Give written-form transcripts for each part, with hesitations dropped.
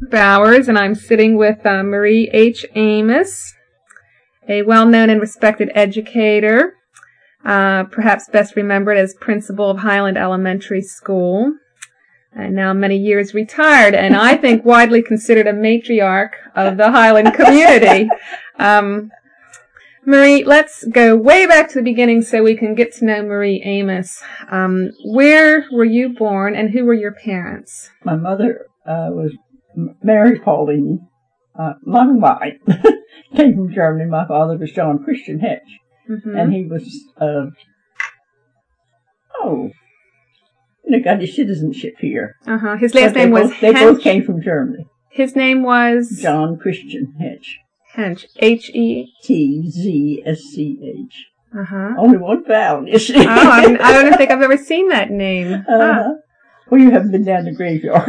Bowers, and I'm sitting with Marie H. Amos, a well-known and respected educator, perhaps best remembered as principal of Highland Elementary School, and now many years retired, and I think widely considered a matriarch of the Highland community. Marie, let's go way back to the beginning so we can get to know Marie Amos. Where were you born, and who were your parents? My mother was Mary Pauline Langwein. Came from Germany. My father was John Christian Hetch, and he was got his citizenship here. His last name was They both came from Germany. His name was John Christian Hetch. Hench. H-E-T-Z-S-C-H. Only one vowel, you see. I don't think I've ever seen that name. Well, you haven't been down the graveyard.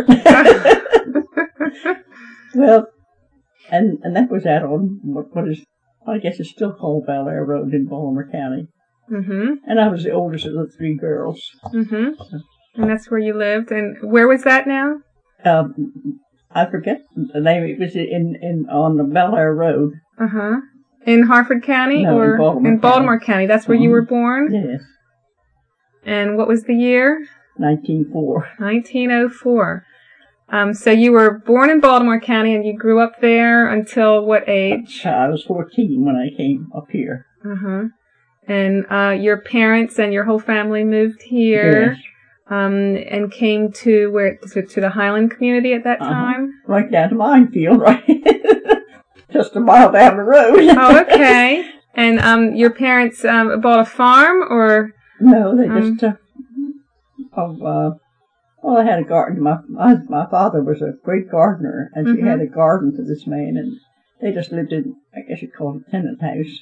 Well, and that was out on what is, I guess it's still called Bel Air Road in Baltimore County. And I was the oldest of the three girls. And that's where you lived. And where was that now? I forget the name. It was on the Bel Air Road. In Harford County? No, or in Baltimore County. That's where you were born? Yes. And what was the year? 1904. 1904. So you were born in Baltimore County and you grew up there until what age? I was 14 when I came up here. And your parents and your whole family moved here? Yes. And came to to the Highland community at that time? Right down to Minefield, right? Just a mile down the road. Oh, okay. And your parents bought a farm, or? No, they just I had a garden. My father was a great gardener, and she had a garden for this man, and they just lived in, I guess you'd call it a tenant house.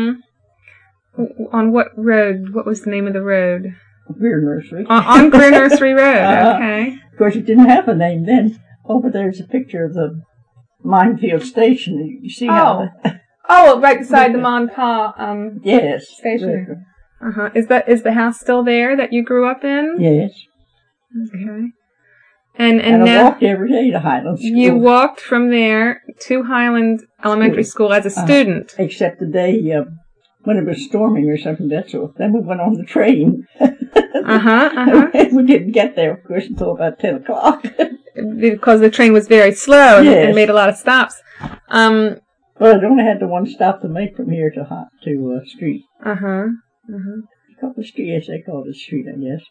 On what road? What was the name of the road? Greer Nursery. On Greer Nursery Road, okay. Of course, it didn't have a name then. Over there's a picture of the Minefield station. You see how... right beside the Monpa yes, station. Is the house still there that you grew up in? Yes. Okay. And I now walked every day to Highland School. You walked from there to Highland Elementary School as a student. Except the day when it was storming or something, that's all. Then we went on the train. We didn't get there, of course, until about 10 o'clock. Because the train was very slow and made a lot of stops. Well, it only had the one stop to make from here to Street. A couple of streets, they called it Street, I guess.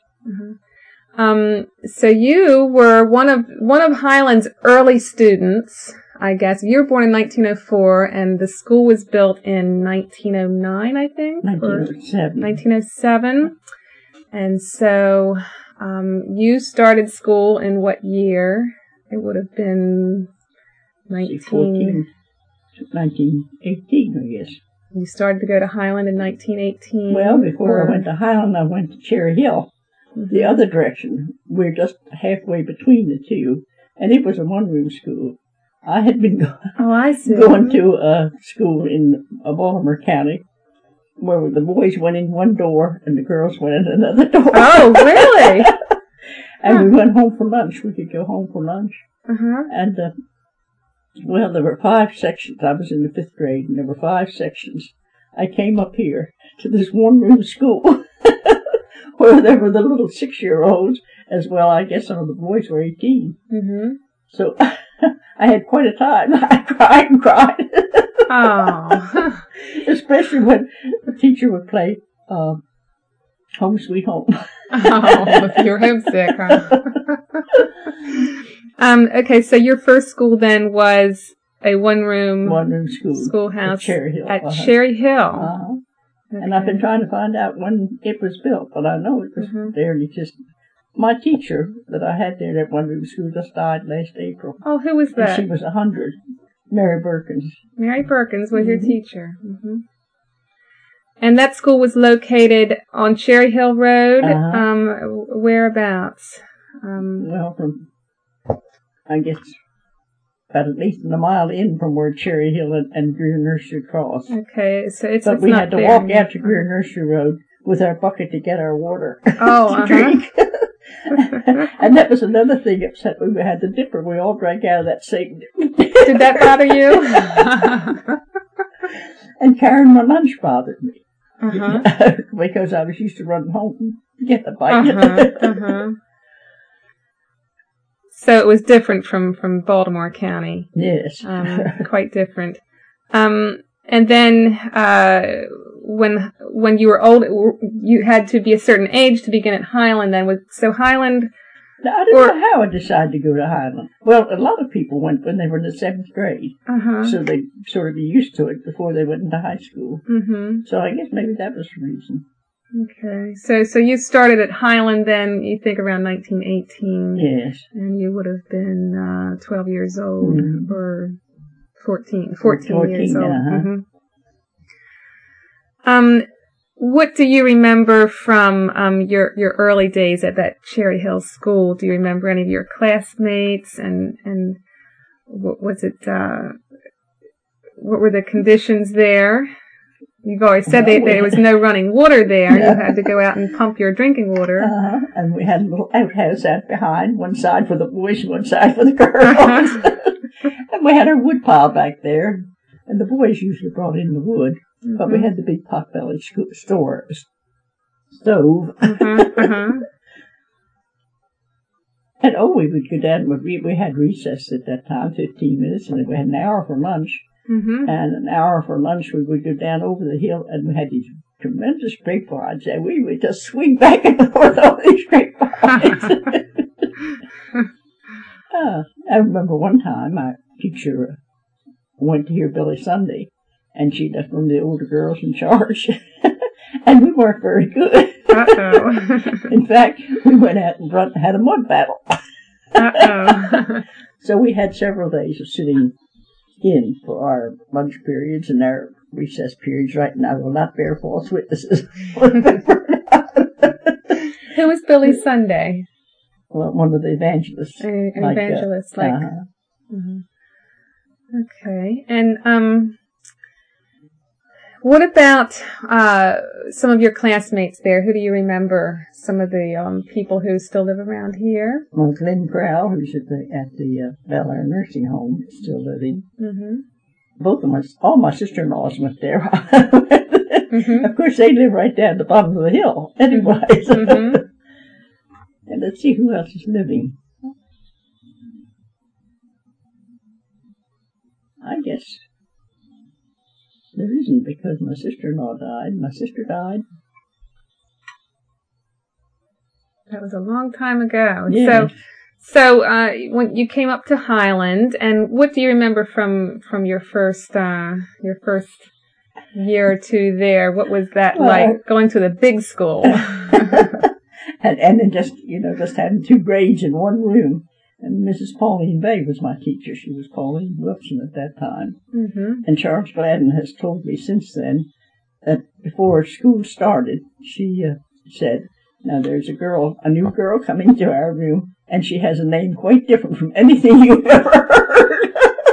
So you were one of Highland's early students, I guess. You were born in 1904, and the school was built in 1909, I think? 1907. 1907. And so you started school in what year? It would have been 1918, I guess. You started to go to Highland in 1918? Well, before I went to Highland, I went to Cherry Hill, the other direction. We're just halfway between the two, and it was a one-room school. I had been going to a school in Baltimore County, where the boys went in one door and the girls went in another door. Oh, really? And we went home for lunch. We could go home for lunch. And, there were 5 sections. I was in the 5th grade, and there were 5 sections. I came up here to this one-room school where there were the little 6-year-olds as well. I guess some of the boys were 18. So I had quite a time. I cried and cried. Oh. Especially when the teacher would play Home Sweet Home. Oh, you're homesick, huh? Okay, so your first school then was a one-room schoolhouse at Cherry Hill. Okay. And I've been trying to find out when it was built, but I know it was there in existence. My teacher that I had there at one-room school just died last April. Oh, who was that? And she was 100. Mary Berkins. Mary Berkins was your teacher. And that school was located on Cherry Hill Road. Whereabouts? From, I guess, about at least a mile in from where Cherry Hill and Greer Nursery cross. Okay, so it's But we had to walk out to Greer Nursery Road with our bucket to get our water to drink. And that was another thing upset when we had the dipper. We all drank out of that same dipper. Did that bother you? And carrying my lunch bothered me. Because I was used to running home to get a bite. So it was different from Baltimore County. Yes. Quite different. And then when you were old, you had to be a certain age to begin at Highland. Then so Highland. Now, I don't know how I decided to go to Highland. Well, a lot of people went when they were in the 7th grade, so they sort of be used to it before they went into high school. So I guess maybe that was the reason. Okay, so you started at Highland then, you think around 1918. Yes. And you would have been 12 years old, or 14 years old. What do you remember from your early days at that Cherry Hill School? Do you remember any of your classmates, and what was it? What were the conditions there? You've always said there was no running water there. You had to go out and pump your drinking water. And we had a little outhouse out behind, one side for the boys and one side for the girls. And we had our wood pile back there, and the boys usually brought in the wood. But we had the big pot-bellied stove. And we would go down. We had recess at that time, 15 minutes, and then we had an hour for lunch. And an hour for lunch, we would go down over the hill, and we had these tremendous grapevines, and we would just swing back and forth on these grapevines. I remember one time my teacher went to hear Billy Sunday, and she left one of the older girls in charge, and we weren't very good. In fact, we went out and had a mud battle. So we had several days of sitting in for our lunch periods and our recess periods, right? And I will not bear false witnesses. Who was Billy Sunday? Well, one of the evangelists. Evangelists, like. Okay, and what about some of your classmates there? Who do you remember? Some of the people who still live around here? Well, Glenn Crowell, who's at the Bel Air Nursing Home, is still living. Both of all my sister-in-laws went there. Of course, they live right down at the bottom of the hill, anyways. And let's see who else is living. I guess there isn't, because my sister-in-law died. My sister died. That was a long time ago. Yes. So when you came up to Highland, and what do you remember from your first year or two there? What was that like, going to the big school? and then just having 2 grades in one room. And Mrs. Pauline Bay was my teacher. She was Pauline Wilson at that time. And Charles Gladden has told me since then that before school started, she said, "Now there's a new girl coming to our room, and she has a name quite different from anything you've ever heard."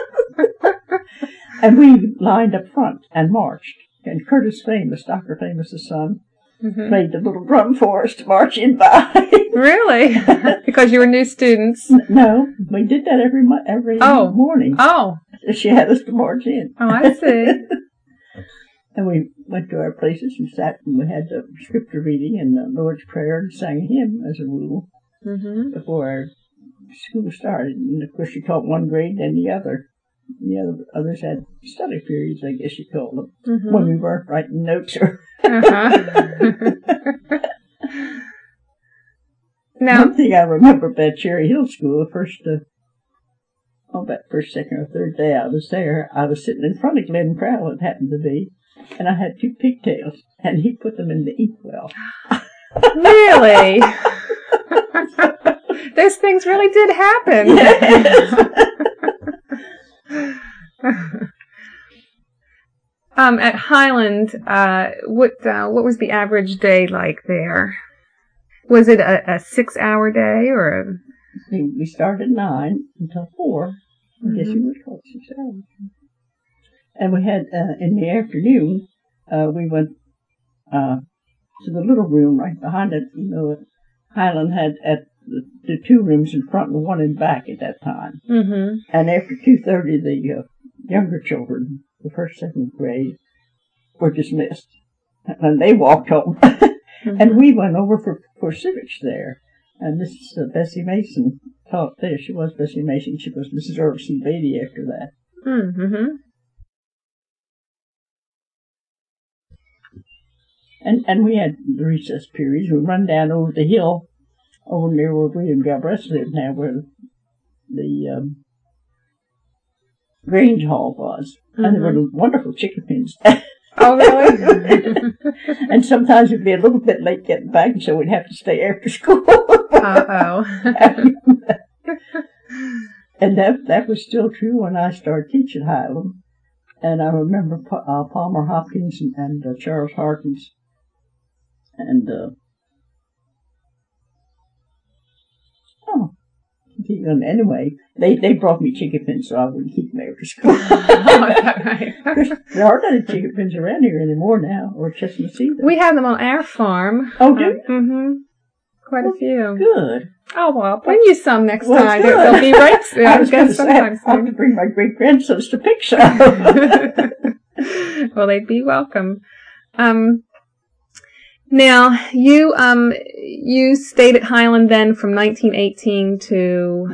And we lined up front and marched. And Curtis Famous, Dr. Famous' son, played the little drum for us to march in by. Really? Because you were new students? No, we did that every morning. Oh. She had us to march in. Oh, I see. And we went to our places and sat, and we had the scripture reading and the Lord's Prayer and sang a hymn as a rule before our school started. And of course, she taught one grade, then the other. The others had study periods, I guess you call them, when we weren't writing notes. Now, one thing I remember about Cherry Hill School, about first, second, or third day I was there, I was sitting in front of Glenn Crowell, it happened to be, and I had 2 pigtails, and he put them in the inkwell. Really? Those things really did happen. Yes. At Highland, what was the average day like there? Was it a 6-hour day or? We started at 9 until 4. I guess you would call it 6 hours. And we had in the afternoon we went to the little room right behind it. Highland had the two rooms in front and one in back at that time. Mm-hmm. And after 2:30, the younger children, the first, second grade, were dismissed. And they walked home. Mm-hmm. And we went over for civics there. And Miss Bessie Mason taught there. She was Bessie Mason. She was Mrs. Earl C. Beatty after that. Mm-hmm. And we had the recess periods. We'd run down over the hill, over near where William Galbraith lived now, where the Grange Hall was. Mm-hmm. And there were wonderful chicken pens. Oh, really? And sometimes we'd be a little bit late getting back, so we'd have to stay after school. Uh-oh. And that was still true when I started teaching Highland. And I remember Palmer Hopkins and Charles Harkins. And, anyway, they brought me chicken pins so I wouldn't keep them after school. Oh, is that right? There aren't any chicken pins around here anymore now, or Chestnut either. We have them on our farm. Oh, do you? Mm-hmm. Quite a few. Good. Oh, well, bring you some next time. Good. They'll be right soon. I was going to say, I'll have to bring my great-grandsons to pick some. Well, they'd be welcome. Now, you stayed at Highland then from 1918 to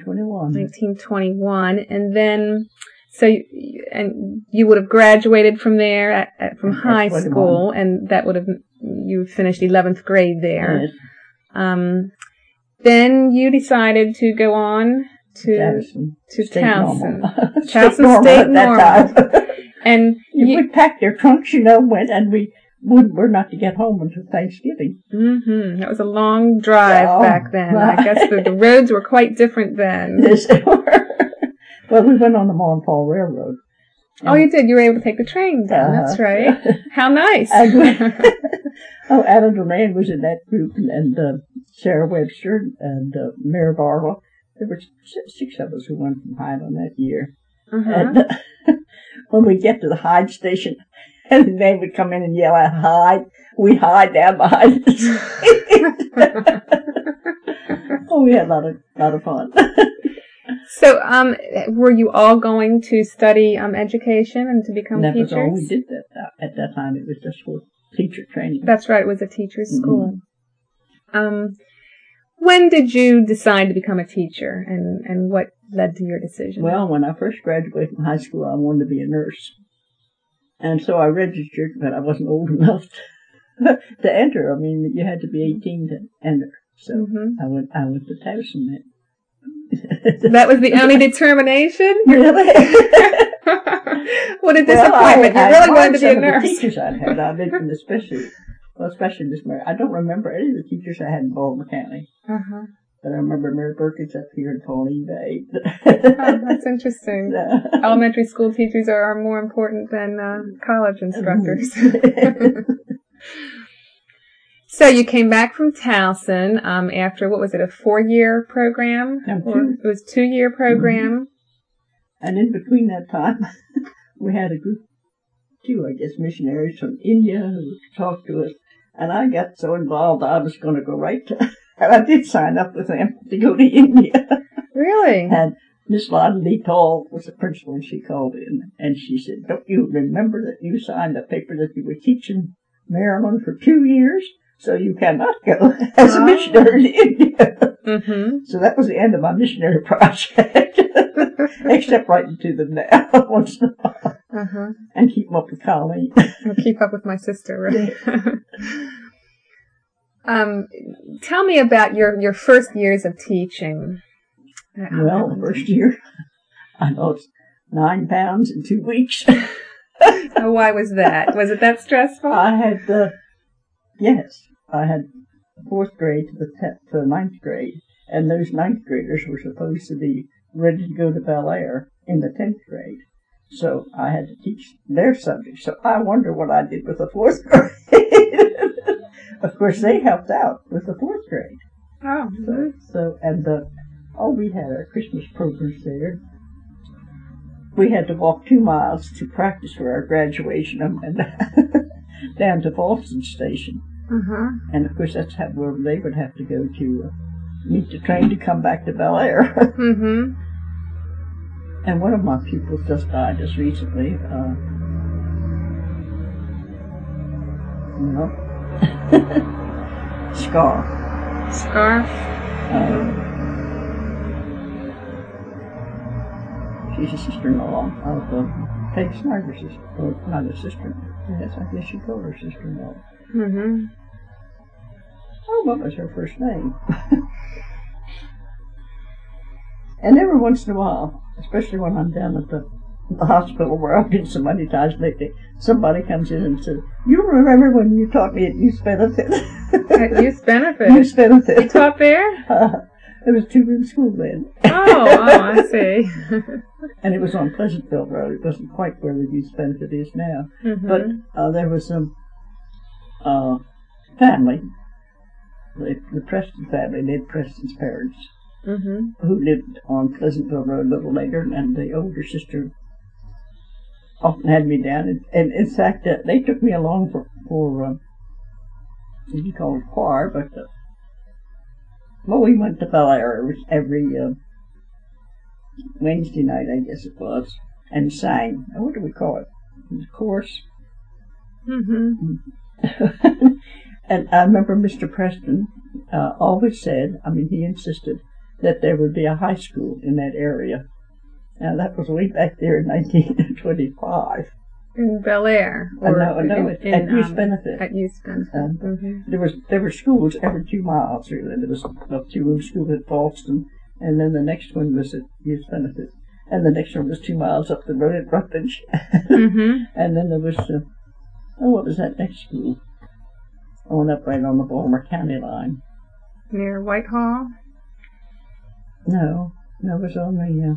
1921, and then you would have graduated from there from high school, and that would have you finished 11th grade there. Yes. Then you decided to go on to Towson. Towson State Normal. And we packed their trunks, went, and we were not to get home until Thanksgiving. Mm-hmm. That was a long drive back then. Right. I guess the roads were quite different then. Yes, they were. Well, we went on the Monpole Railroad. Oh, you did? You were able to take the train then. That's right. How nice. Anna Durand was in that group, and Sarah Webster and Mary Barlow. There were 6 of us who went from Highland that year. Uh-huh. And when we get to the Hyde station, and the man would come in and yell out, "Hyde," we'd hide down behind the seat. Oh, we had a lot of fun. So, were you all going to study education and to become teachers? That was all we did at that time. It was just for teacher training. That's right. It was a teacher's school. When did you decide to become a teacher, and what led to your decision? Well, when I first graduated from high school, I wanted to be a nurse. And so I registered, but I wasn't old enough to enter. I mean, you had to be 18 to enter. So I went to Towson then. That was the only determination? Really? What a disappointment. You really wanted to be a nurse. The teachers I'd had, especially Miss Mary. I don't remember any of the teachers I had in Baltimore County. Uh-huh. But I remember Mary Perkins up here in Pauline Bay. Oh, that's interesting. Elementary school teachers are more important than college instructors. So you came back from Towson after, what was it, a 4-year program? It was a 2-year program. Mm-hmm. And in between that time, we had a group, 2, I guess, missionaries from India who talked to us. And I got so involved I was going to go right to... And I did sign up with them to go to India. Really? And Miss Lotta Lee Tall was the principal, and she called in, and she said, "Don't you remember that you signed a paper that you were teaching Maryland for 2 years? So you cannot go as a missionary to India." Mm-hmm. So that was the end of my missionary project. Except writing to them now once in a while. And keep up with Colleen. I'll keep up with my sister, right? Tell me about your first years of teaching. Well, the first year, I lost 9 pounds in 2 weeks. Oh, why was that? Was it that stressful? I had, yes, I had 4th grade to the 9th grade, and those 9th graders were supposed to be ready to go to Bel Air in the 10th grade. So I had to teach their subject. So I wonder what I did with the 4th grade. Of course, they helped out with the 4th grade. Oh. We had our Christmas programs there. We had to walk 2 miles to practice for our graduation and down to Boston Station. And of course that's where they would have to go to meet the train to come back to Bel Air. And one of my pupils just died just recently. Scar. She's a sister-in-law of Peg Snyder's sister. Or not a sister. Yes, I guess you call her sister-in-law. Oh, what was her first name? And every once in a while, especially when I'm down at the hospital where I've been so many times lately, somebody comes in and says, "You remember when you taught me at Youth Benefit?" At Youth Benefit? Youth Benefit. You taught there? It was a two-room school then. Oh, I see. And it was on Pleasantville Road. It wasn't quite where the Youth Benefit is now. But there was some family, the Preston family, Ned Preston's parents, who lived on Pleasantville Road a little later, and the older sister often had me down. And in fact, they took me along for you call it choir, but we went to Bel Air every Wednesday night, I guess it was, and sang. What do we call it? Chorus. And I remember Mr. Preston always said, he insisted, that there would be a high school in that area. Now, that was way back there in 1925. In Bel Air? At Youth Benefit. At Youth Benefit. There were schools every 2 miles, really. There was a two-room school at Boston, and then the next one was at Youth Benefit. And the next one was 2 miles up the road at Rutledge. And then there was, what was that next school? Going up right on the Baltimore County line. Near Whitehall? No, it was on the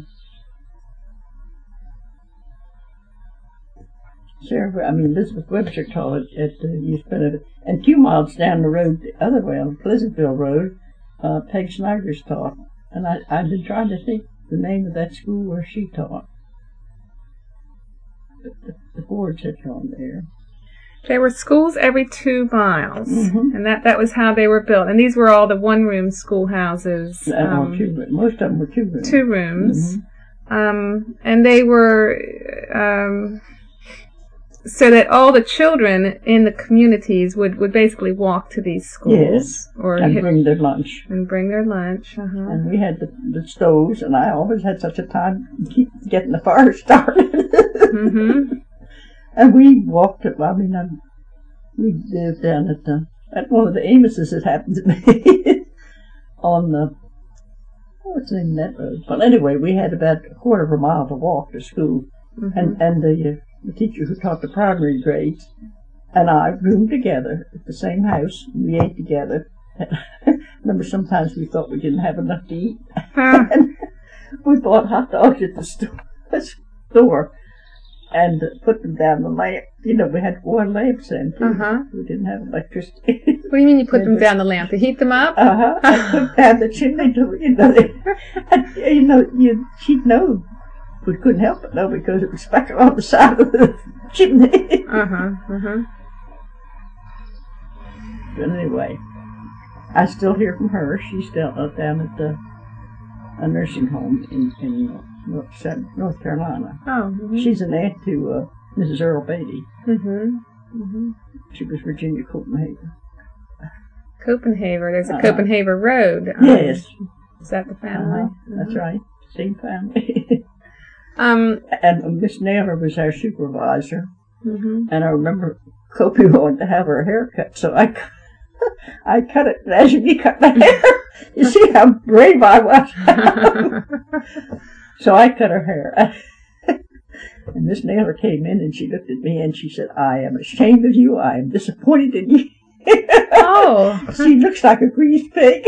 Elizabeth Webster taught at the Youth Benefit. And 2 miles down the road, the other way, on Pleasantville Road, Peg Snyder's taught. And I've been trying to think the name of that school where she taught. But the boards had gone there. There were schools every 2 miles, and that was how they were built. And these were all the one-room schoolhouses. Most of them were 2 rooms. 2 rooms. And they were so that all the children in the communities would basically walk to these schools. Yes, and bring their lunch. And bring their lunch, And we had the stoves, and I always had such a time getting the fire started. And we walked we lived down at one of the Amoses that happened to be on what's the name of that road? Well, anyway, we had about a quarter of a mile to walk to school. And the teacher who taught the primary grades and I roomed together at the same house. We ate together. Remember, sometimes we thought we didn't have enough to eat. And we bought hot dogs at the store. And put them down the lamp. We had one lamp then, too. We didn't have electricity. What do you mean you put them down the lamp? To heat them up? I put down the chimney door, she'd know. We couldn't help it, though, because it was back on the side of the chimney. But anyway, I still hear from her. She's still down at a nursing home in North Carolina. She's an aunt to Mrs. Earl Beatty. She was Virginia Copenhagen. There's a Copenhagen Road. Yes. Is that the family? That's right. Same family. And Miss Naylor was our supervisor. And I remember Kopi wanted to have her hair cut, so I cut it as you cut the hair. You see how brave I was. So I cut her hair. And Miss Naylor came in and she looked at me and she said, "I am ashamed of you. I am disappointed in you." She looks like a greased pig.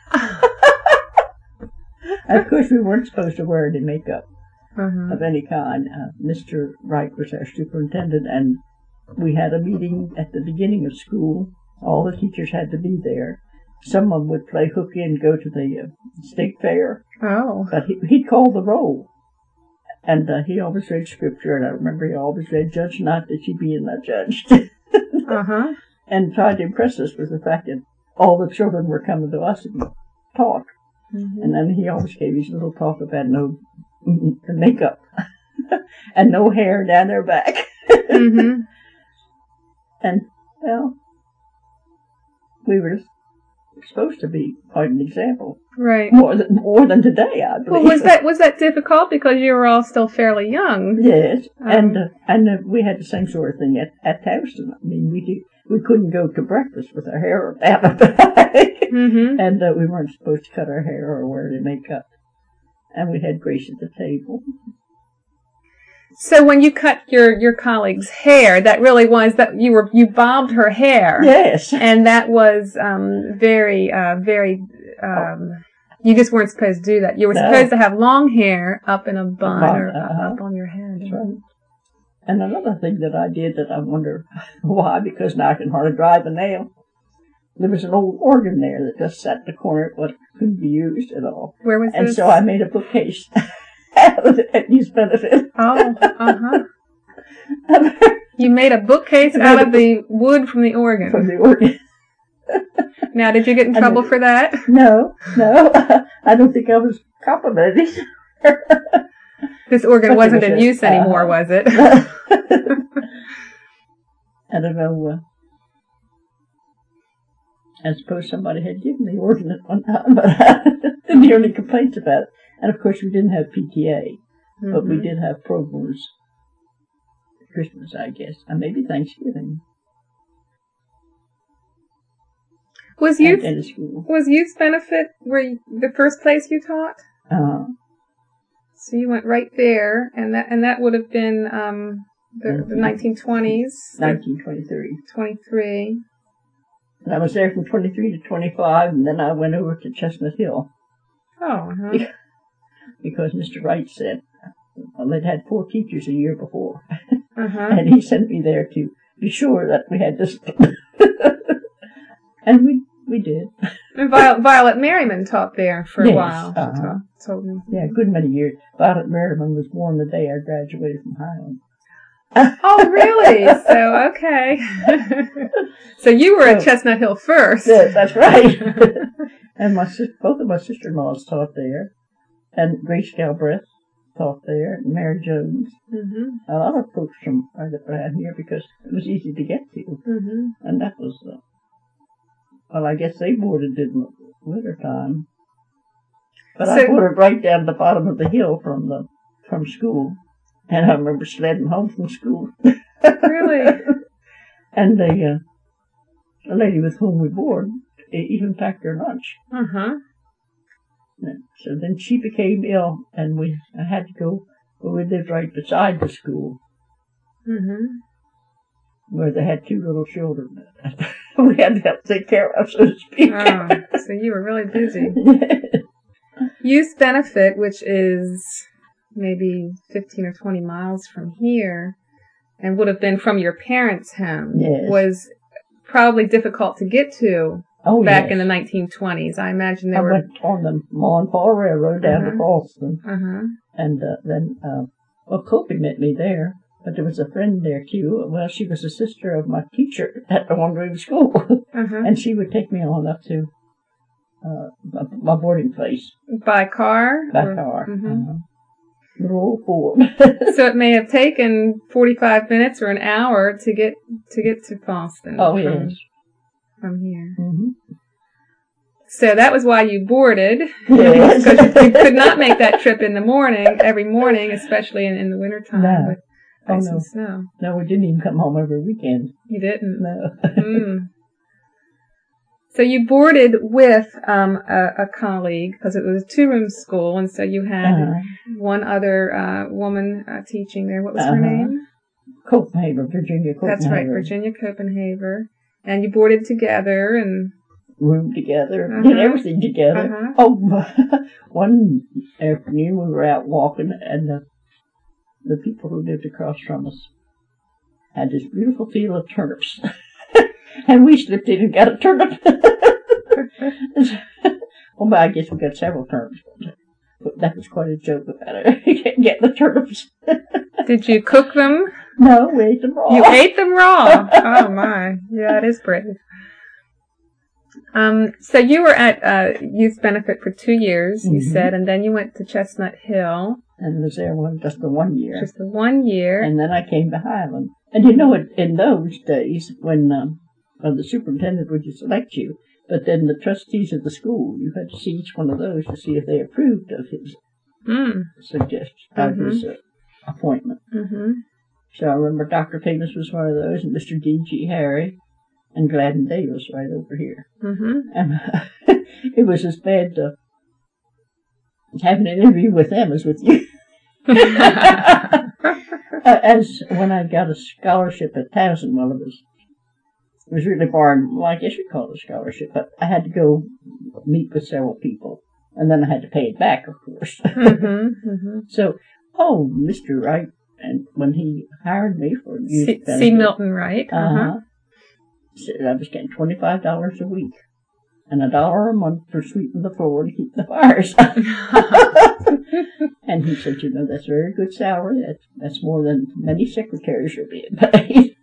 Of course, we weren't supposed to wear any makeup of any kind. Mr. Wright was our superintendent, and we had a meeting at the beginning of school. All the teachers had to be there. Someone would play hooky and go to the state fair. But he'd call the roll. And he always read scripture, and I remember he always read, "Judge not that ye be not judged." and tried to impress us with the fact that all the children were coming to us and talk. Mm-hmm. And then he always gave his little talk about no makeup and no hair down their back. Mm-hmm. And, well, we were supposed to be quite an example. Right. More than today, I believe. Well, was that difficult because you were all still fairly young? Yes, and we had the same sort of thing at Towson. I mean, we couldn't go to breakfast with our hair down our back, mm-hmm. and we weren't supposed to cut our hair or wear any makeup. And we had Grace at the table. So when you cut your colleague's hair, that really was that you bobbed her hair. Yes. And that was very you just weren't supposed to do that. You were supposed to have long hair up in a bun or up on your head. That's right. And another thing that I did that I wonder why, because now I can hardly drive a nail. There was an old organ there that just sat in the corner but couldn't be used at all. Where was and this? So I made a bookcase at Youth Benefit. Oh, uh-huh. You made a bookcase out of the wood from the organ. From the organ. Now, did you get in trouble for that? No. I don't think I was complimented. This organ wasn't in use anymore, was it? I don't know. I suppose somebody had given the organ at one time, but I didn't hear any complaints about it. And of course, we didn't have PTA, mm-hmm. but we did have programs. Christmas, I guess, and maybe Thanksgiving. Was youth benefit the first place you taught? So you went right there, and that would have been the 1920s. 1923. 23. And I was there from 23 to 25, and then I went over to Chestnut Hill. Oh, uh-huh. Because Mr. Wright said, well, they'd had 4 teachers a year before. Uh-huh. And he sent me there to be sure that we had discipline. And we did. And Violet Merriman taught there for a while. Told me. Yeah, a good many years. Violet Merriman was born the day I graduated from Highland. Oh, really? So, okay. So you were at Chestnut Hill first. Yes, that's right. And both of my sister-in-laws taught there. And Grace Galbraith taught there, and Mary Jones. Mm-hmm. A lot of folks from around here because it was easy to get to. Mm-hmm. And that was, well, I guess they boarded in the winter time. But I boarded right down the bottom of the hill from school. And I remember sledding home from school. Really? And the lady with whom we boarded even packed her lunch. Uh-huh. So then she became ill, and I had to go. We lived right beside the school, mm-hmm. where they had 2 little children. We had to help take care of, so to speak. Oh, so you were really busy. Youth Benefit, which is maybe 15 or 20 miles from here, and would have been from your parents' home, yes. was probably difficult to get to. Back in the 1920s, I imagine they were. I went on the Ma and Pa Railroad down to Boston, and then Kopi met me there. But there was a friend there too. Well, she was a sister of my teacher at the Wandering School, and she would take me on up to my boarding place by car. By car. Mm-hmm. Little old Ford. So it may have taken 45 minutes or an hour to get to Boston. Oh yes. From here. Mm-hmm. So that was why you boarded. Yes. Because you could not make that trip in the morning, every morning, especially in the wintertime with ice and snow. No, we didn't even come home every weekend. You didn't? No. So you boarded with a colleague, because it was a 2-room school, and so you had one other woman teaching there. What was her name? Copenhaver, Virginia Copenhaver. That's right, Virginia Copenhaver. And you boarded together and roomed together, did everything together. Oh, one afternoon we were out walking, and the people who lived across from us had this beautiful field of turnips, and we slipped in and got a turnip. Well, I guess we got several turnips, but that was quite a joke about it. Getting the turnips. Did you cook them? No, we ate them raw. You ate them raw? Oh, my. Yeah, it is brave. So you were at Youth Benefit for 2 years, you said, and then you went to Chestnut Hill. And was there just the 1 year. Just the 1 year. And then I came to Highland. And you know, in those days, when the superintendent would select you, but then the trustees of the school, you had to see each one of those to see if they approved of his suggestion, of his appointment. So I remember Dr. Famous was one of those, and Mr. D.G. Harry, and Gladden Davis right over here. And it was as bad to have an interview with them as with you. As when I got a scholarship at Towson, well, it was really barren. Well, I guess you'd call it a scholarship, but I had to go meet with several people, and then I had to pay it back, of course. So, Mr. Wright, and when he hired me for Youth Benefit, C. Milton Wright, said I was getting $25 a week and $1 a month for sweeping the floor to keep the fires up. And he said, you know, that's a very good salary. That's more than many secretaries are being paid.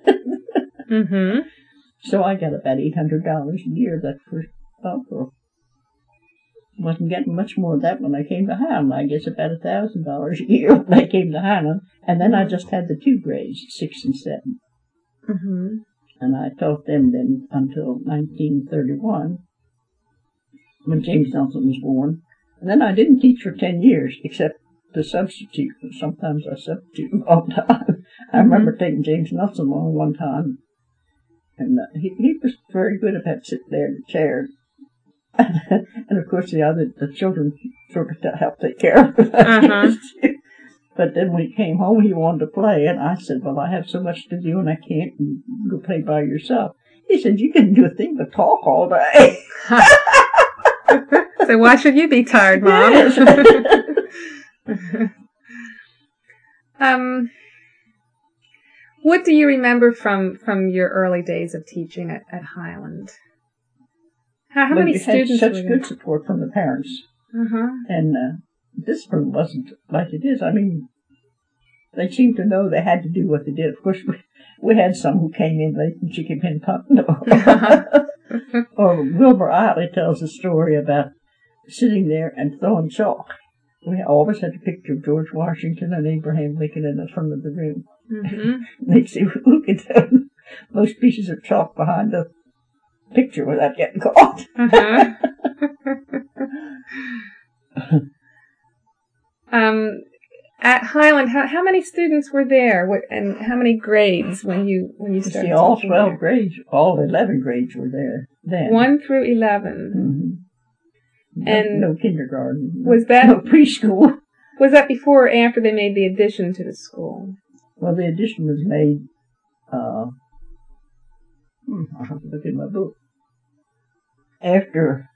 So I got about $800 a year that first offer. Wasn't getting much more of that when I came to Highland. I guess about $1,000 a year when I came to Highland. And then I just had the 2 grades, 6 and 7. And I taught them then until 1931, when James Nelson was born. And then I didn't teach for 10 years, except to substitute. Sometimes I substitute all the time. I remember taking James Nelson along one time, and he was very good about sitting there in the chair. And of course, the children sort of helped take care of him. But then when he came home, he wanted to play, and I said, well, I have so much to do, and I can't go play by yourself. He said, you can do a thing but talk all day. So why should you be tired, Mom? Yes. What do you remember from your early days of teaching at Highland? How many students had were such there? good support from the parents. And discipline wasn't like it is. I mean, they seemed to know they had to do what they did. Of course, we had some who came in late and chicken pin cotton. Or Wilbur Otley tells a story about sitting there and throwing chalk. We always had a picture of George Washington and Abraham Lincoln in the front of the room. They'd see who could throw most pieces of chalk behind the picture without getting caught. At Highland, how many students were there, and how many grades when you started? See, all 12 grades, all 11 grades were there then. 1 through 11. And no kindergarten. Was that no preschool? Was that before or after they made the addition to the school? Well, the addition was made. I'll have to look in my book. After.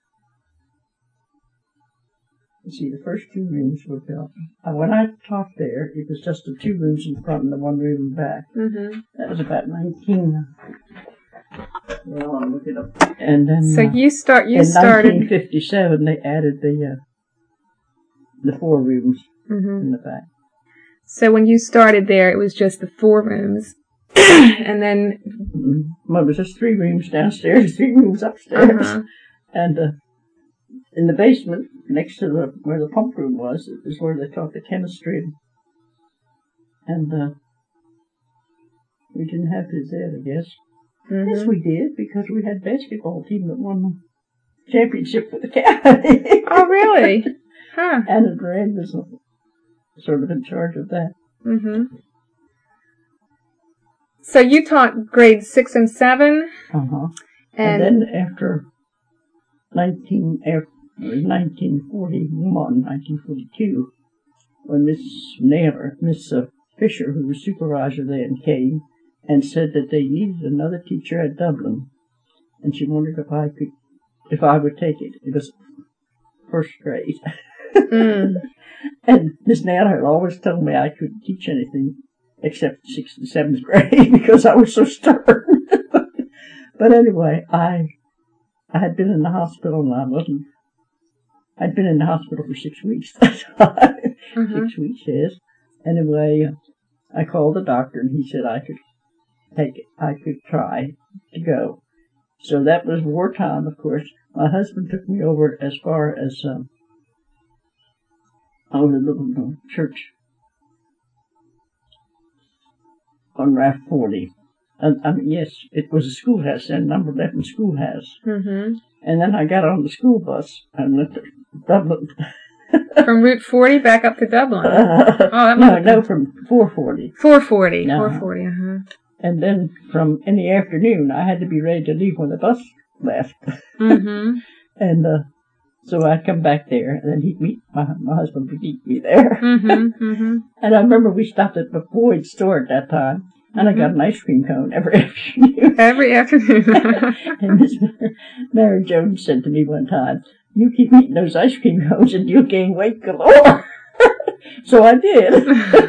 Let's see, the first 2 rooms were built. When I taught there, it was just the 2 rooms in front and the 1 room in back. That was about 19. Well, I'll look it up. And then, so you started. In 1957, they added the 4 rooms in the back. So when you started there, it was just the 4 rooms, and then. Well, it was just 3 rooms downstairs, 3 rooms upstairs, and in the basement, next to where the pump room was, is where they taught the chemistry. And we didn't have phys ed, I guess. Yes, we did, because we had a basketball team that won the championship for the county. Oh, really? Huh. Anna Duran was sort of in charge of that. So you taught grades 6 and 7? And then after 1942, when Miss Fisher, who was supervisor then, came and said that they needed another teacher at Dublin, and she wondered if I would take it. It was first grade. And Miss Naylor had always told me I couldn't teach anything except 6th and 7th grade because I was so stubborn. But anyway, I had been in the hospital and I'd been in the hospital for 6 weeks. That's why. 6 weeks, yes. Anyway, I called the doctor, and he said I could take it. I could try to go. So that was wartime, of course. My husband took me over as far as the little church on Route 40. Yes, it was a schoolhouse, and number 11 schoolhouse. Mm-hmm. And then I got on the school bus and went to Dublin. From Route 40 back up to Dublin? From 440. 440, Uh-huh. 440, uh-huh. And then in the afternoon, I had to be ready to leave when the bus left. Mm-hmm. And so I'd come back there, and then my husband would meet me there. Mm-hmm. Mm-hmm. And I remember we stopped at the Boyd's store at that time, and I got an ice cream cone every afternoon. Every afternoon. And Miss Mary Jones said to me one time, "You keep eating those ice cream cones and you'll gain weight galore." So I did.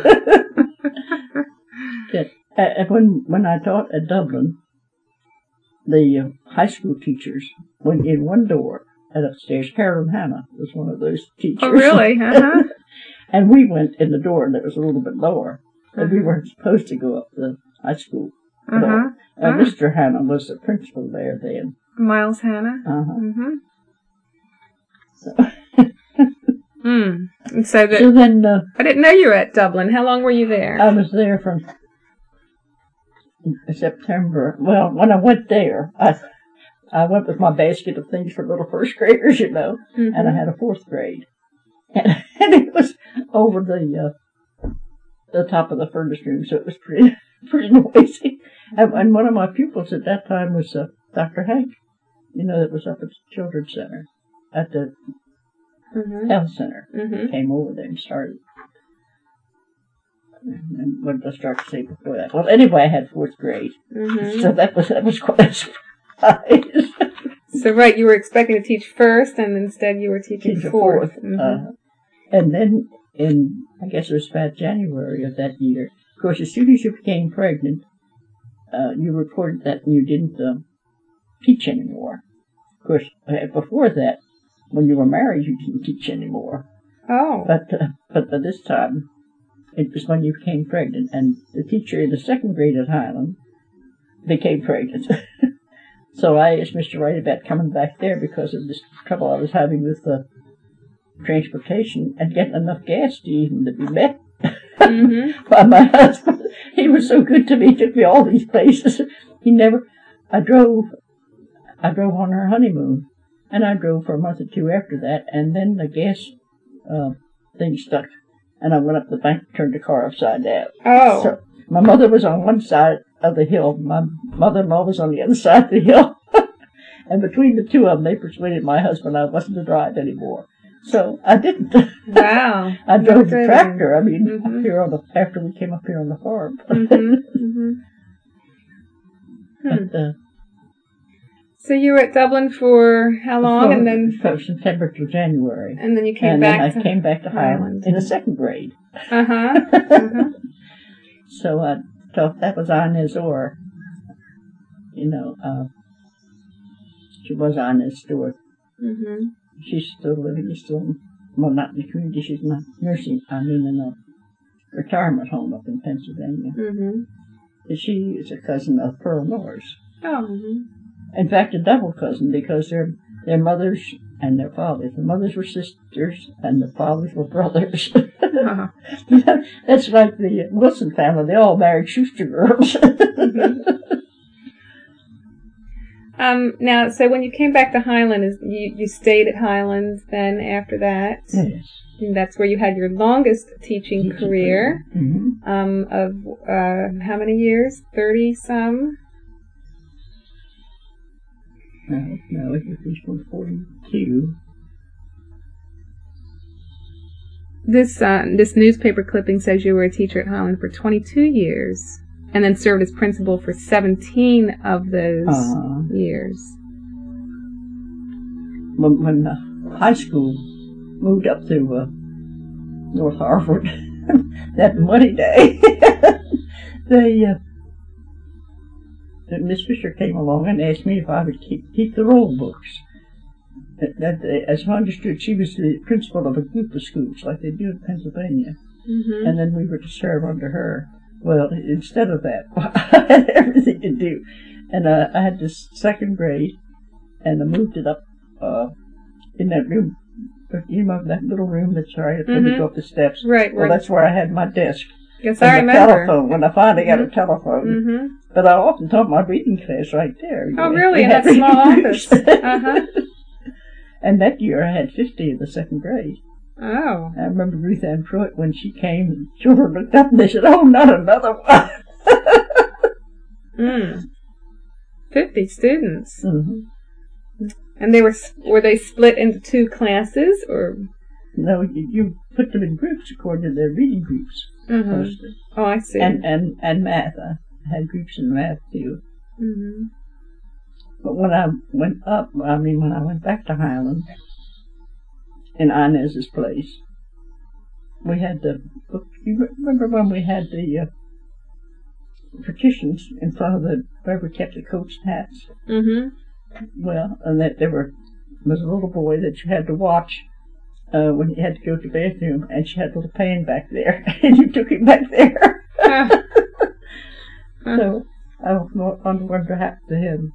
When I taught at Dublin, the high school teachers went in one door and upstairs. Carolyn Hanna was one of those teachers. Oh, really? Uh-huh. And we went in the door that was a little bit lower. And we weren't supposed to go up the high school door. Mr. Hanna was the principal there then. Miles Hanna? Uh-huh. Mm-hmm. So. So then, I didn't know you were at Dublin. How long were you there? I was there from September. Well, when I went there, I went with my basket of things for little first graders, and I had a fourth grade. And it was over the top of the furnace room, so it was pretty noisy. And one of my pupils at that time was Dr. Hank, that was up at the Children's Center, at the health center. Mm-hmm. Came over there and started. And what did I start to say before that? Well, anyway, I had fourth grade, so that was quite a surprise. So right, you were expecting to teach first, and instead you were teaching fourth. Mm-hmm. And then I guess it was about January of that year. Of course, as soon as you became pregnant, you reported that you didn't teach anymore. Of course, before that, when you were married, you didn't teach anymore. Oh. But by this time, it was when you became pregnant, and the teacher in the second grade at Highland became pregnant. So I asked Mr. Wright about coming back there because of this trouble I was having with the transportation and getting enough gas to even to be met by my husband. He was so good to me, took me all these places. I drove on our honeymoon, and I drove for a month or two after that, and then the gas thing stuck, and I went up the bank and turned the car upside down. Oh. So my mother was on one side of the hill, my mother-in-law was on the other side of the hill, and between the two of them, they persuaded my husband I wasn't to drive anymore. So I didn't. Wow. I drove the tractor. I mean, up here after we came up here on the farm. But, so you were at Dublin for how long? And then from September to January. And then you came back. I came back to Highland in the second grade. So I thought that was Inez Orr. She was Inez Stewart. She's still living. Not in the community. She's not nursing. In a retirement home up in Pennsylvania. She is a cousin of Pearl Norris. Oh. In fact, a double cousin, because their mothers and their fathers. The mothers were sisters and the fathers were brothers. That's like the Wilson family. They all married Schuster girls. Now, so when you came back to Highland, you stayed at Highland then after that? Yes. And that's where you had your longest teaching career of how many years? 30-some? No, it was 42. This newspaper clipping says you were a teacher at Highland for 22 years. And then served as principal for 17 of those years. When high school moved up to North Hartford, that muddy day, Miss Fisher came along and asked me if I would keep the roll books. As I understood, she was the principal of a group of schools, like they do in Pennsylvania. And then we were to serve under her. Well, instead of that, I had everything to do. And I had this second grade, and I moved it up in that room. You remember that little room that's right when you go up the steps? Right. Well, that's where I had my desk. Yes, and I remember. Telephone, when I finally got a telephone. But I often taught my reading class right there. Oh, really? In that small office? And that year I had 50 in the second grade. Oh. I remember Ruth Ann Pruitt, when she came, the children looked up and they said, "Oh, not another one." 50 students. Mm-hmm. And were they split into 2 classes, or? No, you put them in groups according to their reading groups. Mostly. Oh, I see. And math. I had groups in math too. Mm-hmm. But when I went back to Highland, in Inez's place, we had you remember when we had the partitions in front of where we kept the coats and hats? Mm-hmm. Well, and that there was a little boy that you had to watch when he had to go to the bathroom, and she had a little pan back there, and you took him back there. So I wonder what happened to him.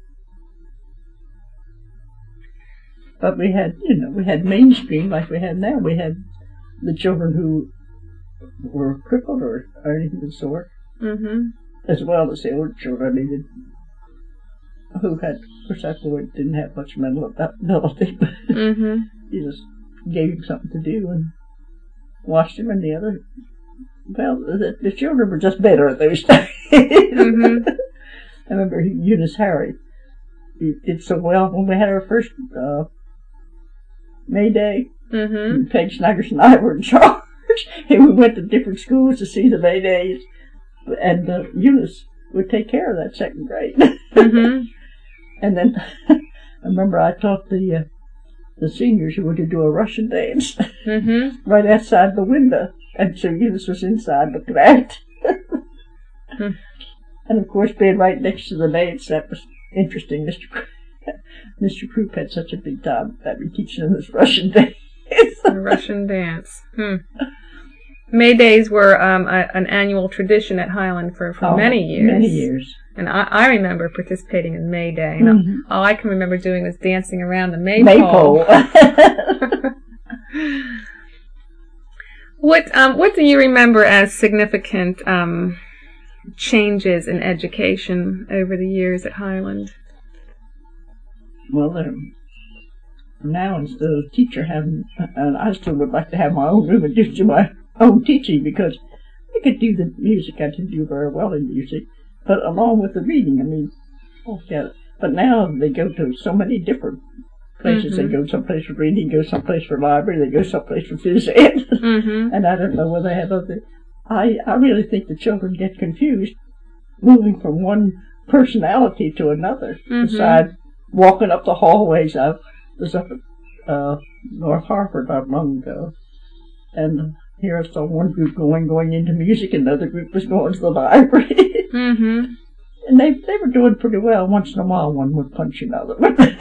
But we had mainstream like we had now. We had the children who were crippled or anything of the sort, as well as the older children. Who had, of course, that boy didn't have much mental ability, but you just gave him something to do and watched him, and the other, well, the children were just better at those times. I remember Eunice Harry. He did so well when we had our first May Day. And Peg Snaggers and I were in charge, and we went to different schools to see the May Days, and Eunice would take care of that second grade. And then I remember I taught the seniors who were to do a Russian dance right outside the window, and so Eunice was inside looking at it. And of course, being right next to the dance, that was interesting. Mr. Croup had such a big time that we teaching him this Russian dance. Russian dance. May Days were an annual tradition at Highland for many years. Many years. And I remember participating in May Day. And all I can remember doing was dancing around the maypole. What do you remember as significant changes in education over the years at Highland? Well, now instead of teacher having, and I still would like to have my own room and do my own teaching, because I could do the music. I didn't do very well in music, but along with the reading, but now they go to so many different places. They go someplace for reading, go someplace for library, they go someplace for phys ed. And I don't know whether they have other. I really think the children get confused moving from one personality to another. Besides walking up the hallways. I was up at North Harford not long ago, and here I saw one group going into music, and another group was going to the library. And they were doing pretty well. Once in a while, one would punch another.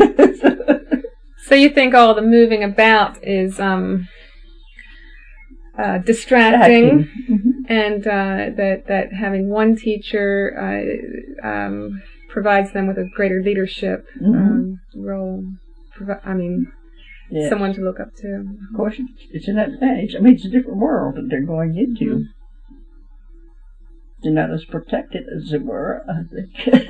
So you think all the moving about is distracting, and that having one teacher provides them with a greater leadership role. Someone to look up to. Of course, it's an advantage. It's a different world that they're going into. They're not as protected as they were, I think.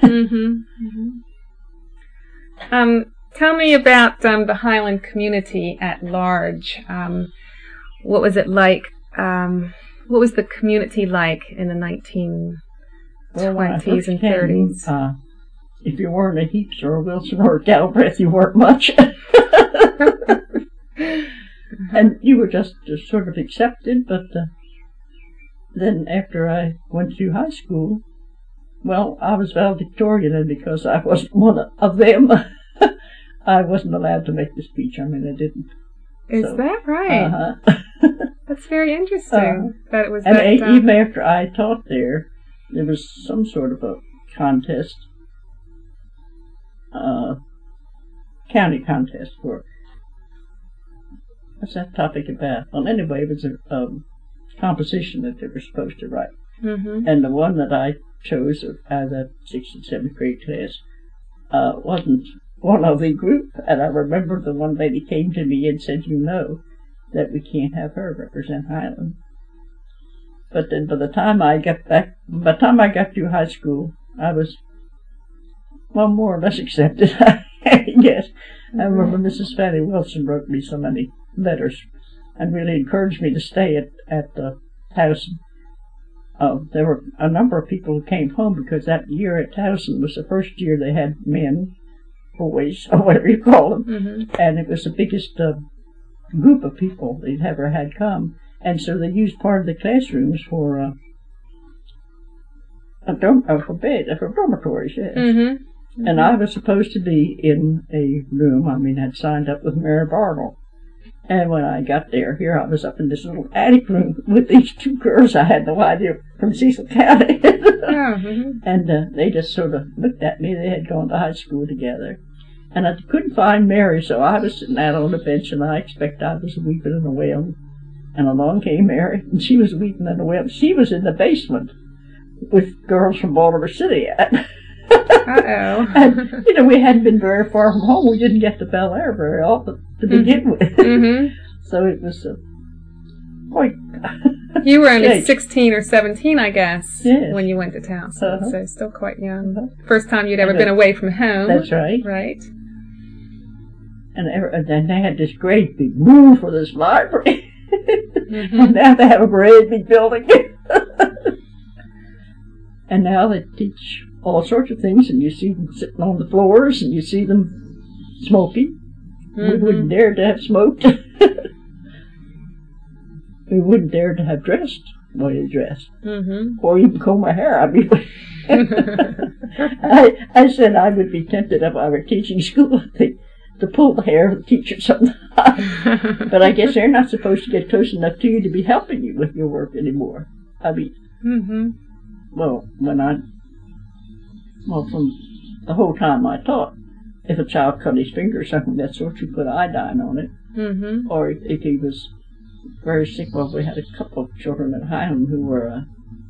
Tell me about the Highland community at large. What was it like? What was the community like in the 1920s and 30s? If you weren't a Heaps or a Wilson or a Galbraith, you weren't much. And you were just sort of accepted, but then after I went through high school, well, I was valedictorian, and because I wasn't one of them, I wasn't allowed to make the speech. I didn't. Is that right? That's very interesting. That it was. And even after I taught there was some sort of a contest, county contest for. What's that topic about? Well, anyway, it was a composition that they were supposed to write. And the one that I chose out of that 6th and 7th grade class wasn't one of the group. And I remember the one lady came to me and said, "You know that we can't have her represent Highland." But then by the time I got through high school, I was, well, more or less accepted, I guess. I remember Mrs. Fanny Wilson wrote me so many letters and really encouraged me to stay at the Towson. There were a number of people who came home because that year at Towson was the first year they had men, boys, or whatever you call them, and it was the biggest group of people they'd ever had come. And so they used part of the classrooms for dormitories, yes. And I was supposed to be in a room. I mean, I'd signed up with Mary Bartle. And when I got there, here I was up in this little attic room with these two girls I had no idea from Cecil County. And they just sort of looked at me. They had gone to high school together. And I couldn't find Mary, so I was sitting out on the bench, and I expect I was weeping and a wailing. And along came Mary, and she was weeping and a wailing. She was in the basement with girls from Baltimore City. Uh-oh. And, we hadn't been very far from home. We didn't get to Bel Air very often to begin with. So it was quite... You were only 16 or 17, I guess, yes, when you went to Towson, so still quite young. First time you'd ever been away from home. That's right. Right. And then they had this great big room for this library. And now they have a great big building. And now they teach all sorts of things, and you see them sitting on the floors, and you see them smoking. We wouldn't dare to have smoked. We wouldn't dare to have dressed the way they dressed, or even comb our hair. I mean, I said I would be tempted if I were teaching school to pull the hair of the teacher sometimes. But I guess they're not supposed to get close enough to you to be helping you with your work anymore. I mean, from the whole time I taught, if a child cut his finger or something of that sort, you put iodine on it. Or if he was very sick, well, we had a couple of children at Highland who were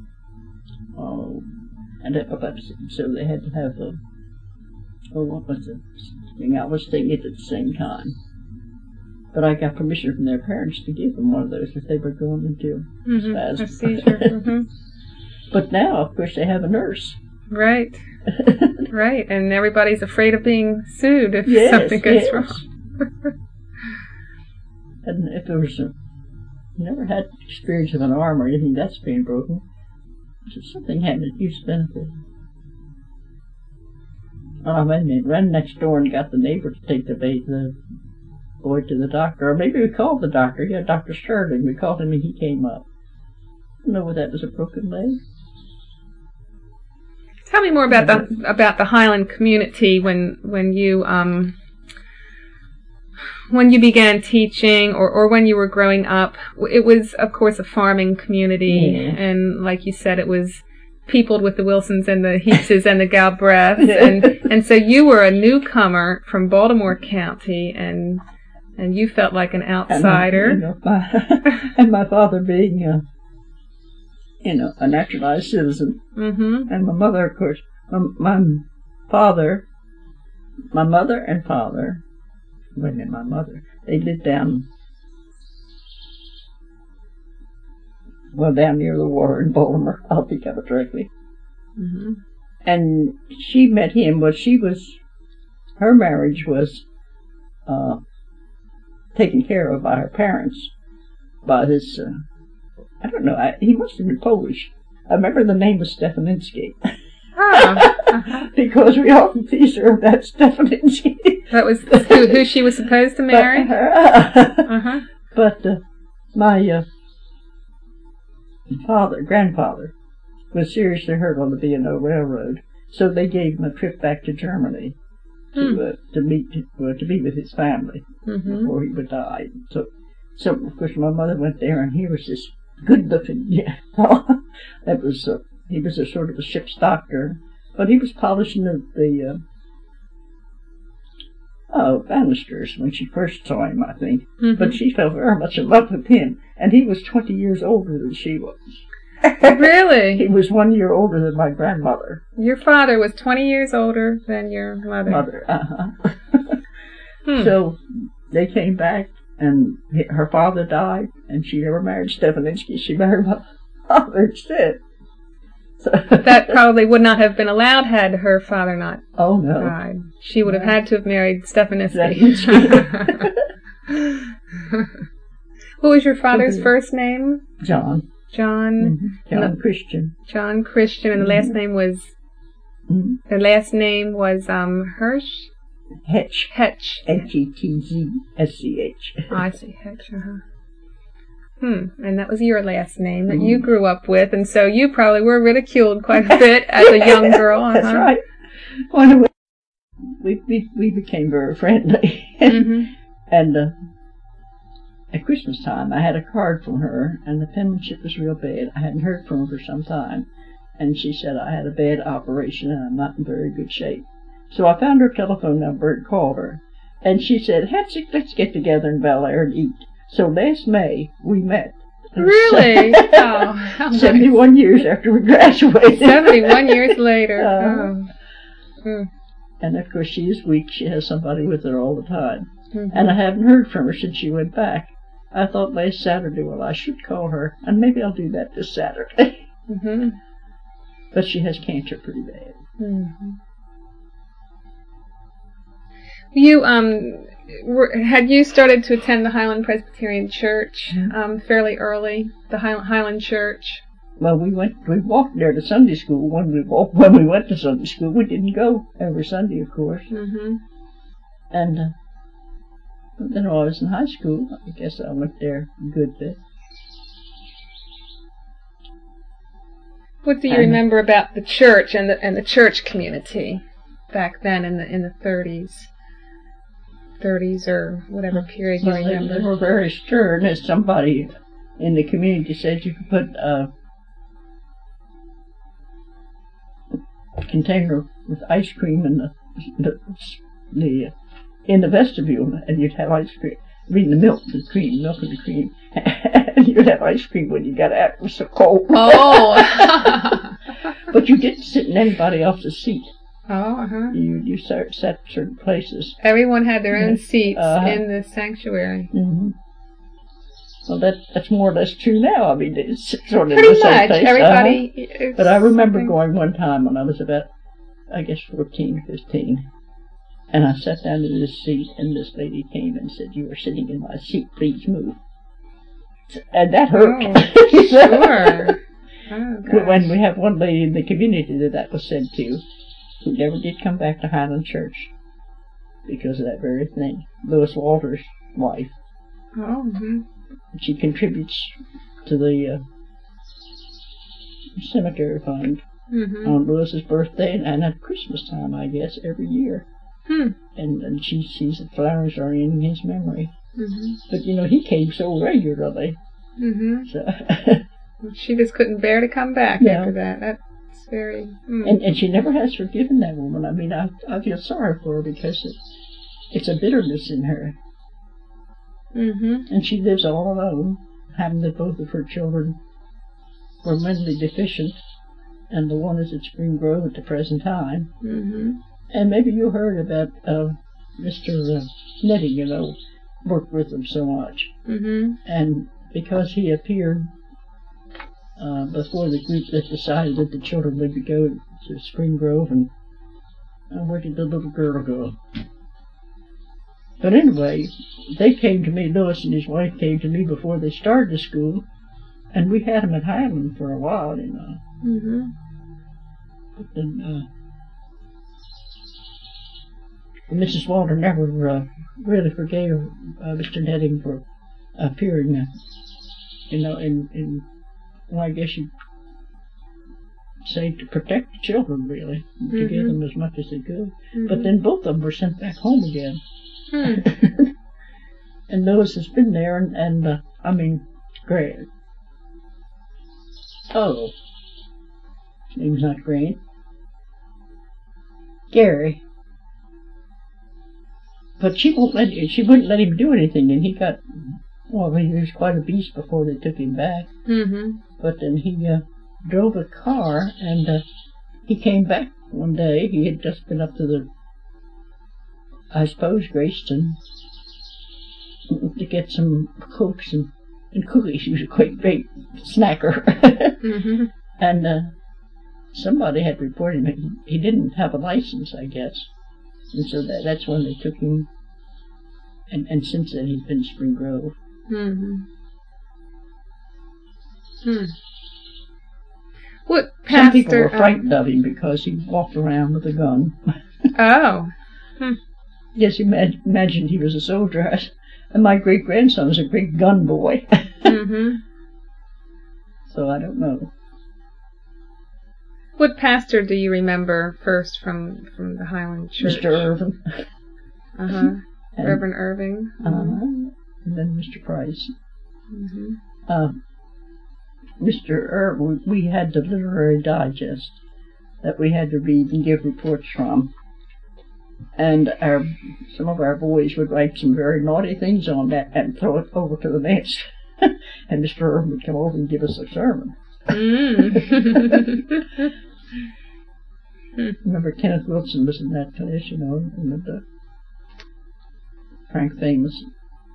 and epilepsy, so they had to have what was it? I was taking it at the same time. But I got permission from their parents to give them one of those if they were going into spasm. A seizure. But now, of course, they have a nurse. Right. Right, and everybody's afraid of being sued if something goes wrong. And if there was never had experience of an arm or anything that's being broken, so something happened at huge benefit. I ran next door and got the neighbor to take the boy to the doctor. Or maybe we called the doctor. Yeah, Dr. Sterling. We called him and he came up. I don't know whether that was a broken leg. Tell me more about the Highland community when you began teaching or when you were growing up. It was, of course, a farming community, and like you said, it was peopled with the Wilsons and the Heapses and the Galbraiths, and so you were a newcomer from Baltimore County, and you felt like an outsider. And my father being a naturalized citizen, and my mother, of course, my mother and father. Wait a minute, my mother. They lived down near the water in Baltimore. I'll think of it directly. And she met him. Well, her marriage was taken care of by her parents, by this, I don't know, he must have been Polish. I remember the name was Stefaninski. Because we often teased her about Stefaninski. That was who she was supposed to marry? But my grandfather, was seriously hurt on the B&O Railroad, so they gave him a trip back to Germany to be with his family before he would die. So of course my mother went there, and he was this good-looking he was a sort of a ship's doctor, but he was polishing the banisters when she first saw him, I think. But she fell very much in love with him, and he was 20 years older than she was. Really? He was 1 year older than my grandmother. Your father was 20 years older than your mother. So they came back, and her father died, and she never married Stefaninski. She married my father instead. So that probably would not have been allowed had her father not died. She would have had to have married Stefaninski. What was your father's first name? John. John. Mm-hmm. John Christian. John Christian, and the last name was. Mm-hmm. The last name was Hirsch. Hetch. Hetch. Hetzsch. Oh, I see, Hetch. And that was your last name that you grew up with, and so you probably were ridiculed quite a bit as a young girl. That's right. Well, we became very friendly, and at Christmas time I had a card from her, and the penmanship was real bad. I hadn't heard from her for some time, and she said I had a bad operation and I'm not in very good shape. So I found her telephone number and called her, and she said, "Hetzik, let's get together in Bel Air and eat." So last May, we met. Really? Oh, 71 years after we graduated. 71 years later. And of course, she is weak. She has somebody with her all the time. And I haven't heard from her since she went back. I thought last Saturday, well, I should call her, and maybe I'll do that this Saturday. But she has cancer pretty bad. You, had you started to attend the Highland Presbyterian Church fairly early, the Highland Church? Well, we walked there to Sunday school. When we went to Sunday school, we didn't go every Sunday, of course. And then while I was in high school, I guess I went there a good bit. What do you remember about the church and the church community back then in the 30s or whatever period you remember? They were very stern. As somebody in the community said, you could put a container with ice cream in the vestibule, and you'd have ice cream. I mean, the milk and the cream, and you'd have ice cream when you got out. It was so cold. Oh! But you didn't sit in anybody else's seat. Oh, You sat certain places. Everyone had their own seats in the sanctuary. Well, that's more or less true now. I mean, it's sort of pretty the same much. place. Everybody. But I remember going one time when I was about, I guess, 14, 15. And I sat down in this seat, and this lady came and said, "You are sitting in my seat, please move." And that hurt. Oh, sure. When we have one lady in the community that was said to, who never did come back to Highland Church because of that very thing. Louis Walters' wife. Oh, She contributes to the cemetery fund on Louis's birthday and at Christmas time, I guess, every year. And she sees that flowers are in his memory. But, he came so regularly. So she just couldn't bear to come back after that. That's very... And she never has forgiven that woman. I mean, I feel sorry for her because it's a bitterness in her. And she lives all alone, having that both of her children were mentally deficient, and the one is at Spring Grove at the present time. And maybe you heard about Mr. Netting, worked with them so much. And because he appeared before the group that decided that the children would go to Spring Grove, and where did the little girl go? But anyway, they came to me, Louis and his wife came to me before they started the school, and we had them at Highland for a while, But then Mrs. Walter never really forgave Mr. Netting for appearing, I guess you'd say to protect the children, really, to give them as much as they could. But then both of them were sent back home again. And Louis has been there, and I mean, great. Oh, his name's not Grant. Gary. But she wouldn't let him do anything, and he was quite a beast before they took him back. But then he drove a car, and he came back one day. He had just been up to I suppose, Grayston, to get some cokes and cookies. He was a quite great snacker. Mm-hmm. And somebody had reported him. He didn't have a license, I guess. And so that's when they took him. And since then, he's been in Spring Grove. Mm-hmm. Hmm. What pastor? Some people were frightened of him because he walked around with a gun. Oh. Hmm. Yes, imagined he was a soldier. And my great-grandson was a great gun boy. Mm-hmm. So I don't know. What pastor do you remember first from the Highland Church? Mr. Irvin. Uh-huh. Reverend Irving. Uh-huh. And then Mr. Price. Mm-hmm. Mr. Irvin, we had the Literary Digest that we had to read and give reports from. And some of our boys would write some very naughty things on that and throw it over to the master. And Mr. Irvin would come over and give us a sermon. Remember Kenneth Wilson was in that class, and Frank Famous.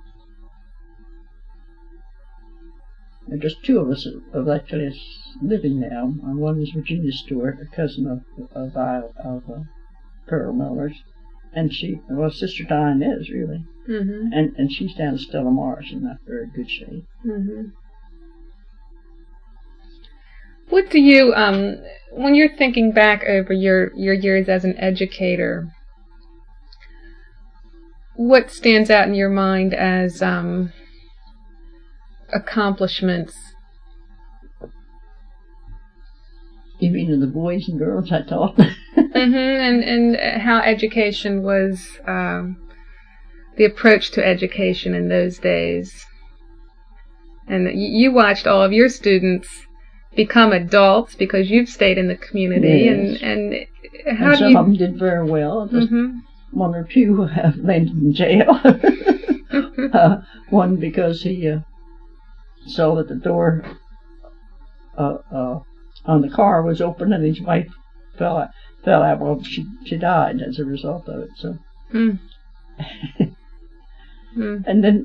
There are just two of us of that class living now. And one is Virginia Stewart, a cousin of Pearl Miller's. And Sister Diane is, really. Mm-hmm. And she's down at Stella Morris in not very good shape. Mm-hmm. What do you, when you're thinking back over your years as an educator, what stands out in your mind as accomplishments? You mean of the boys and girls I taught? Mm-hmm. And how education was, the approach to education in those days. And you watched all of your students become adults because you've stayed in the community. Yes. And how some of them did very well. Just one or two have landed in jail. One because he saw that the door on the car was open and his wife fell out. Well, she died as a result of it. So, And then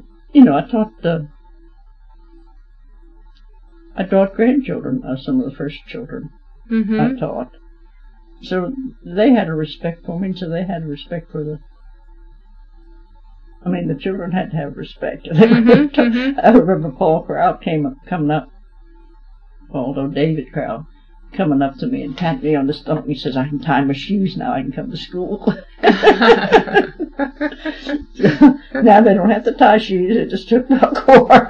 I taught grandchildren, some of the first children I taught. So they had a respect for me, and so they had a respect for the children had to have respect. I remember Paul Crowd coming up, although David Crowd, coming up to me and tapped me on the stomach. He says, "I can tie my shoes now, I can come to school." Now they don't have to tie shoes, they just took the cord.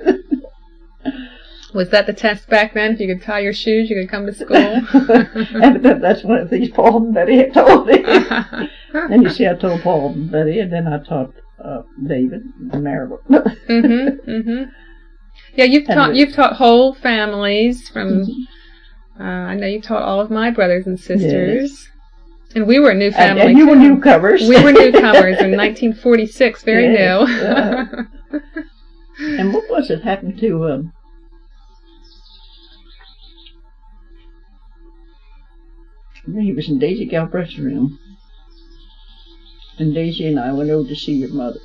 Was that the test back then? If you could tie your shoes, you could come to school? And that's one of the things Paul and Betty had told me. And you see, I told Paul and Betty, and then I taught David and Maribel. Yeah, you've taught whole families from. I know you've taught all of my brothers and sisters. Yes. And we were a new family. And you were newcomers. We were newcomers in 1946, very new. And what was it happened to he was in Daisy Galbraith's room, and Daisy and I went over to see your mother.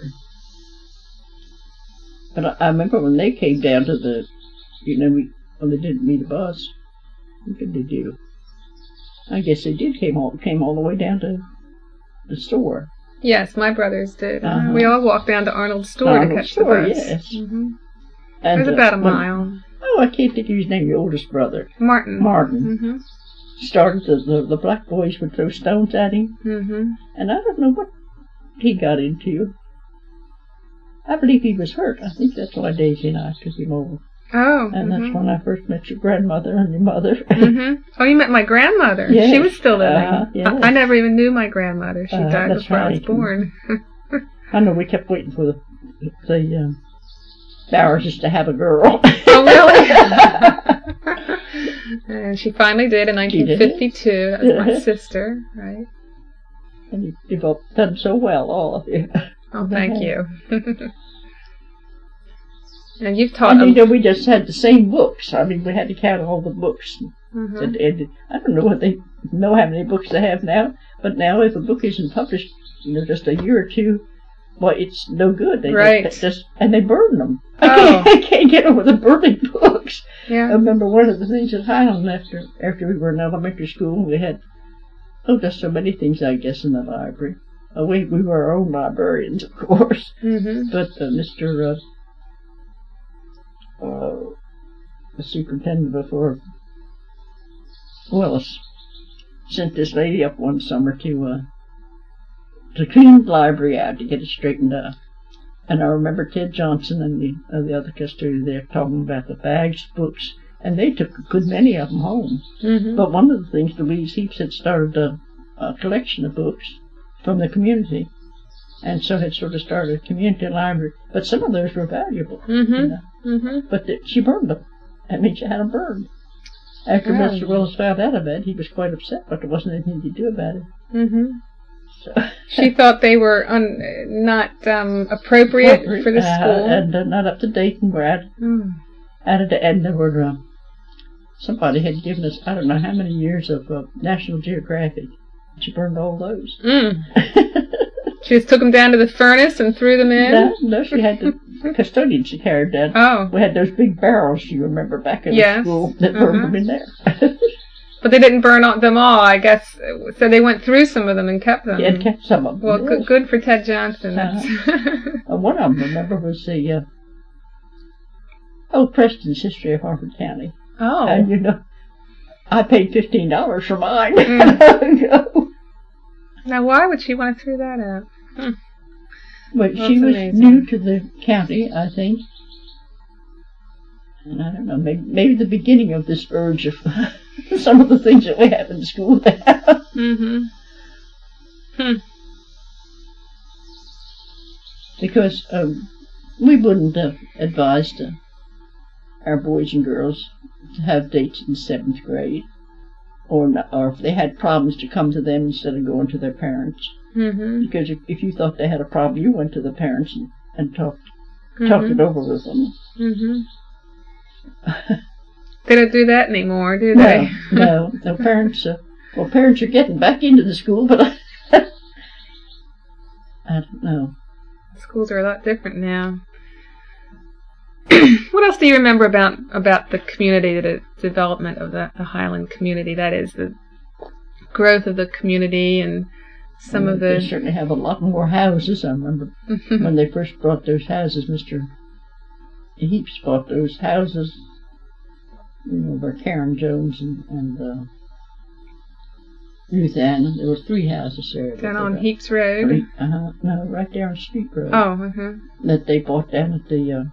But I remember when they came down to the, when they didn't meet a bus. What did they do? I guess they did came all the way down to the store. Yes, my brothers did. We all walked down to Arnold's store to catch the bus. Yes. And it was about a mile. I can't think of his name. Your oldest brother, Martin. Started the black boys would throw stones at him, and I don't know what he got into. I believe he was hurt. I think that's why Daisy and I took him over. Oh. And that's when I first met your grandmother and your mother. Oh, you met my grandmother. Yes. She was still living. Yes. I never even knew my grandmother. She died before I was born. I know we kept waiting for the Bowers to have a girl. Oh, really? And she finally did in 1952. That was my sister, right? And you've all done so well, all of you. Oh, thank you. And you've taught. And we just had the same books. We had to count all the books. And I don't know what they know how many books they have now, but now if a book isn't published, just a year or two, well, it's no good. They and they burn them. I can't get over the burning books. Yeah. I remember one of the things at Highland after we were in elementary school, we had just so many things, I guess, in the library. We were our own librarians, of course, but Mr. The superintendent before Willis sent this lady up one summer to clean the library out, to get it straightened up. And I remember Ted Johnson and the other custodian there talking about the bags of books, and they took a good many of them home. But one of the things, Louise Heaps had started a collection of books from the community, and so had sort of started a community library. But some of those were valuable. But she burned them. I mean, she had them burned. After Mr. Willis found out about it, he was quite upset, but there wasn't anything to do about it. So. She thought they were not appropriate for the school. And not up to date and were out of the end. There were, somebody had given us, I don't know how many years of National Geographic. She burned all those. She just took them down to the furnace and threw them in? No, she had the custodian she carried down. Oh. We had those big barrels, you remember, back in the school that burned them in there. But they didn't burn them all, I guess. So they went through some of them and kept them. Yeah, kept some of them. Well, good for Ted Johnson. One of them, remember, was the Preston's History of Harford County. Oh. And, I paid $15 for mine. Now, why would she want to throw that out? Well, she was new to the county, I think. And I don't know, maybe the beginning of this urge of some of the things that we have in school now. Because we wouldn't have advised our boys and girls to have dates in 7th grade, or if they had problems, to come to them instead of going to their parents. Because if you thought they had a problem, you went to the parents and talked it over with them. They don't do that anymore, do they? No. Parents are getting back into the school, but I don't know. Schools are a lot different now. What else do you remember about the community, the development of the Highland community? That is, the growth of the community and some of the... They certainly have a lot more houses. I remember when they first brought those houses, Mr. Heaps bought those houses, where Karen Jones and Ruth Ann. There were 3 houses there. Down on Heaps Road? No, right there on Street Road. Oh, That they bought down at the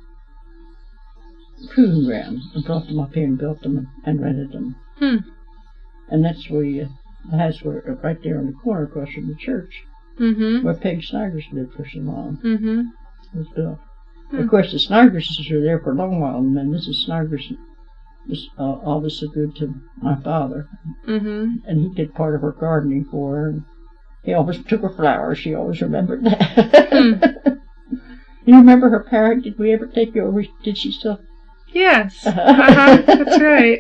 proving ground and brought them up here and built them and rented them. And that's where the house were right there on the corner across from the church, where Peg Snodgrass lived for so long. Was built. Of course, the Snodgrasses were there for a long while, and then Mrs. Snodgrass was always so good to my father, and he did part of her gardening for her. And he always took her flowers. She always remembered that. You remember her parrot? Did we ever take you over? Did she still? Yes. That's right.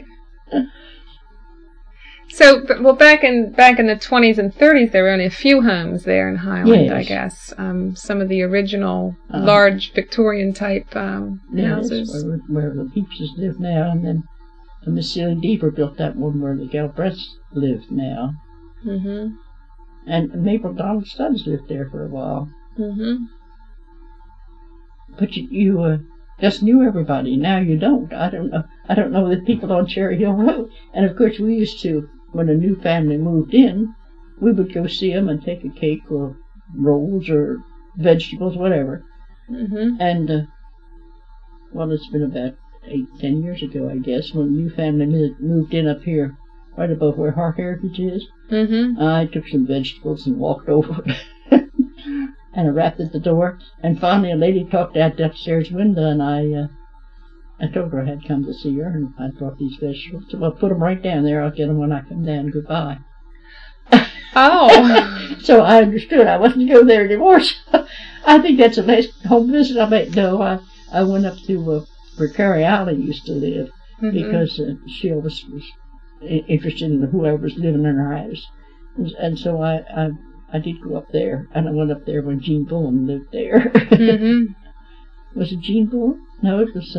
So, back in the 20s and 30s, there were only a few homes there in Highland, I guess. Some of the original large Victorian-type houses. Where the Heapses live now, and then Miss Celia Deaver built that one where the Galbraiths live now. And Mabel Donald Stubbs lived there for a while. But you just knew everybody. Now you don't. I don't know the people on Cherry Hill Road. And of course we used to, when a new family moved in, we would go see them and take a cake or rolls or vegetables, whatever. And, it's been about 8-10 years ago, I guess, when a new family moved in up here, right above where Heart Heritage is. I took some vegetables and walked over and I rapped at the door. And finally a lady talked out the upstairs window, and I told her I had come to see her, and I brought these vegetables. So I'll put them right down there. I'll get them when I come down. Goodbye. Oh. So I understood I wasn't going there anymore. So I think that's the last home visit I made. No, I went up to where Carrie Alley used to live, because she always was interested in whoever was living in our house. And so I did go up there, and I went up there when Jean Bullen lived there. Mm-hmm. Was it Jean Bullen? No, it was,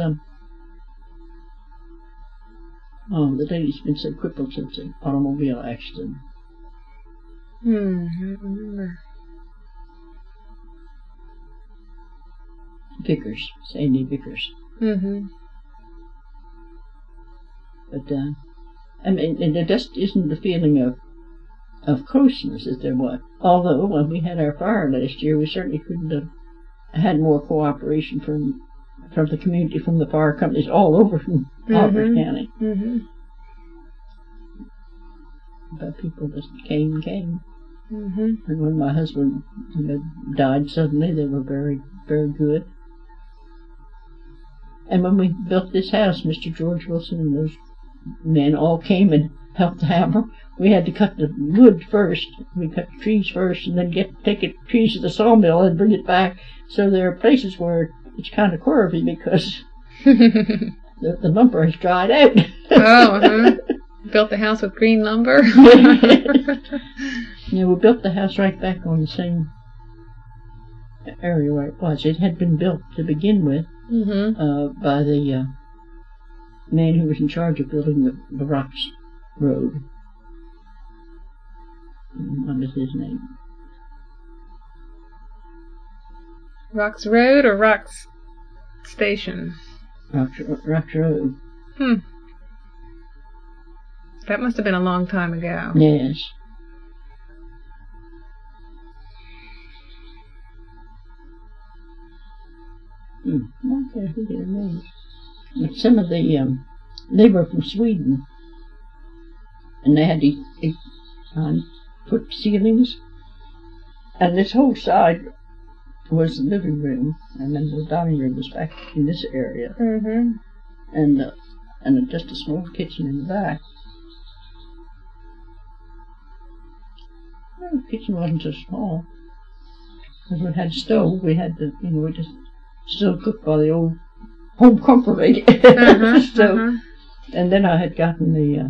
the lady's been so crippled since an automobile accident. I don't remember. Vickers, Sandy Vickers. Mm-hmm. But, I mean, and there just isn't the feeling of closeness as there was. Although, when we had our fire last year, we certainly couldn't have had more cooperation from the community, from the fire companies all over from Albert County. Mm-hmm. But people just came. Mm-hmm. And when my husband died suddenly, they were very, very good. And when we built this house, Mr. George Wilson and those men all came and helped the hammer. We had to cut the wood first. We cut the trees first, and then take the trees to the sawmill and bring it back. So there are places where it's kind of curvy because the lumber has dried out. Built the house with green lumber. Yeah, we built the house right back on the same area where it was. It had been built to begin with by the man who was in charge of building the Rocks Road. What is his name? Rocks Road or Rocks Station? Rocks Road. That must have been a long time ago. Yes. Okay, who their names. But some of the, they were from Sweden, and they had to put ceilings, and this whole side was the living room, and then the dining room was back in this area, and just a small kitchen in the back. Well, the kitchen wasn't so small, because we had a stove. We had to, we just still cooked by the old home comfort stove. And then I had gotten the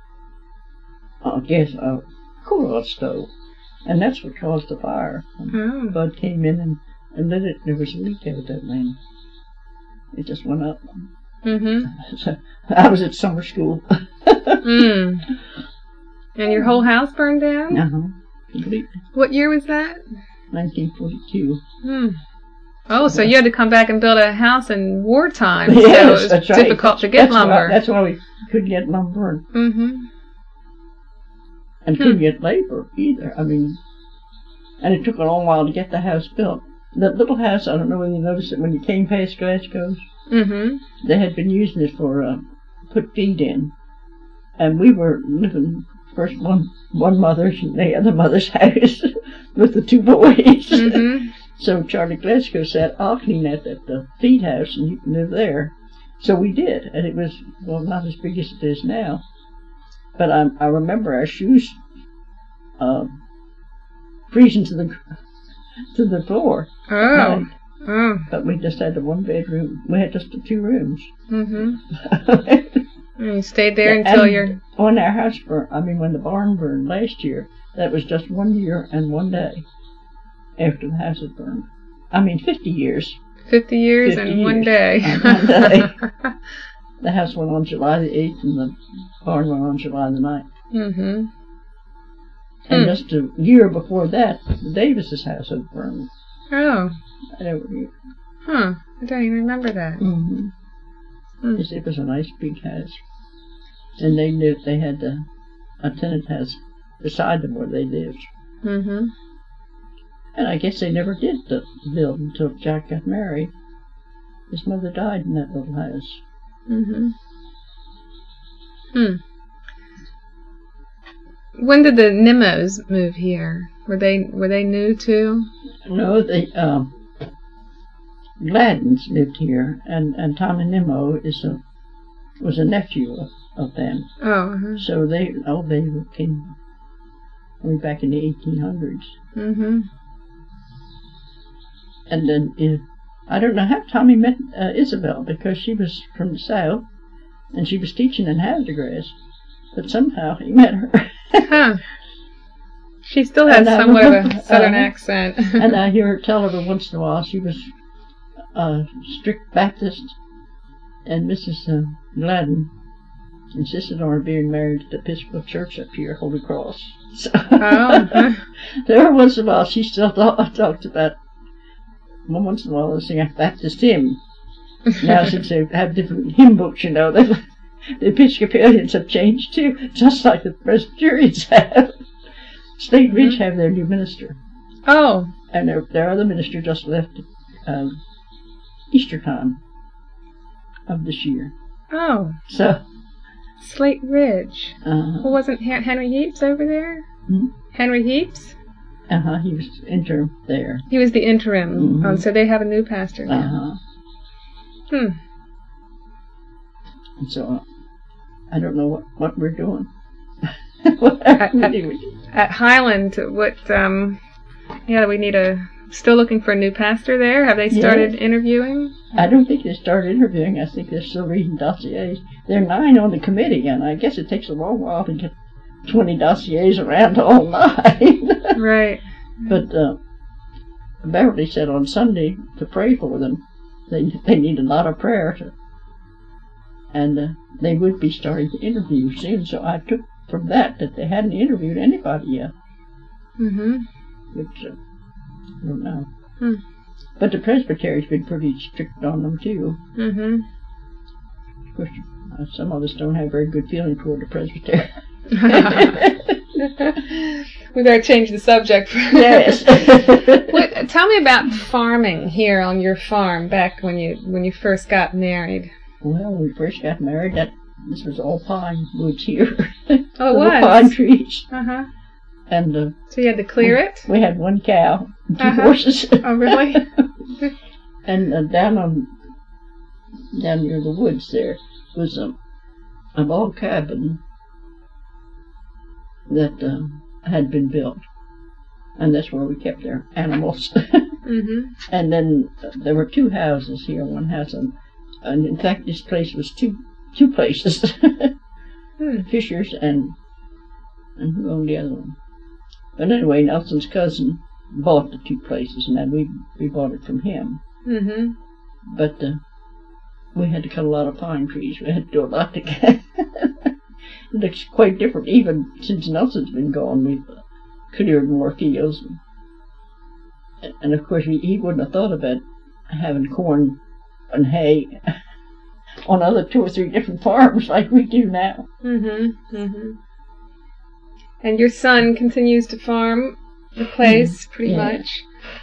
cool-off stove, and that's what caused the fire. Bud came in and lit it, and there was a leak evidently, and it just went up. So I was at summer school. And your whole house burned down? Completely. What year was that? 1942. Oh, so you had to come back and build a house in wartime. Yes, so it was that's difficult to get lumber. That's why we couldn't get lumber. And couldn't get labor either. I mean, and it took a long while to get the house built. That little house, I don't know whether you noticed it when you came past Glasgow's. They had been using it for put feed in, and we were living first one mother's and the other mother's house with the two boys. So Charlie Glasgow said, "I'll clean at the feed house and you can live there." So we did, and it was, well, not as big as it is now. But I remember our shoes freezing to the floor. But we just had the one bedroom. We had just the 2 rooms. And you stayed there until when our house burned, when the barn burned last year, that was just 1 year and 1 day after the house had burned. 50 years. 50 years and 1 day. And 1 day. The house went on July the 8th and the barn went on July the 9th. And just a year before that, the Davis's house had burned. Oh. Over here. I don't even remember that. It was a nice big house. And they had a tenant house beside them where they lived. And I guess they never did build until Jack got married. His mother died in that little house. When did the Nimmos move here? Were they new too? No, they Gladdens lived here, and Tommy Nimmo was a nephew of them. So they came way back in the 1800s. And then I don't know how Tommy met Isabel, because she was from the South, and she was teaching in Hazelgrass. but somehow he met her. Huh. She still has somewhat of a southern accent. And I hear her tell every once in a while she was a strict Baptist, and Mrs. Gladden insisted on her being married to the Episcopal Church up here, Holy Cross. So, every once in a while she still talked about, once in a while they'll sing a Baptist hymn. Now since they have different hymn books, the Episcopalians have changed too, just like the Presbyterians have. Slate Ridge have their new minister. Oh. And their other minister just left Easter time of this year. Oh. So. Slate Ridge. Well, wasn't Henry Heaps over there? Hmm? Henry Heaps? He was interim there. He was the interim. Mm-hmm. So they have a new pastor now. And so I don't know what we're doing. At Highland, what, we need still looking for a new pastor there? Have they started interviewing? I don't think they started interviewing. I think they're still reading dossiers. There are 9 on the committee, and I guess it takes a long while to get 20 dossiers around to all 9. Right. But Beverly said on Sunday to pray for them. They need a lot of prayer. And they would be starting to interview soon, so I took from that they hadn't interviewed anybody yet. Mm-hmm. Which, I don't know. Hmm. But the presbytery's been pretty strict on them, too. Mm-hmm. Of course, some of us don't have very good feeling toward the presbytery. We better change the subject. Yes. Tell me about farming here on your farm back when you first got married. Well, when we first got married, this was all pine woods here. Oh, it was? Pine trees. Uh-huh. And so you had to clear it? We had 1 cow and 2 horses. Oh, really? And down near the woods there was a log cabin that had been built, and that's where we kept our animals. Mm-hmm. And then there were 2 houses here. One house, and in fact, this place was two places. Fisher's and who owned the other one? But anyway, Nelson's cousin bought the 2 places, and then we bought it from him. Mm-hmm. But we had to cut a lot of pine trees. We had to do a lot to get. It looks quite different. Even since Nelson's been gone, we've cleared more fields. And of course, he wouldn't have thought about having corn and hay on other 2 or 3 different farms like we do now. Mm-hmm. Mm-hmm. And your son continues to farm the place pretty much.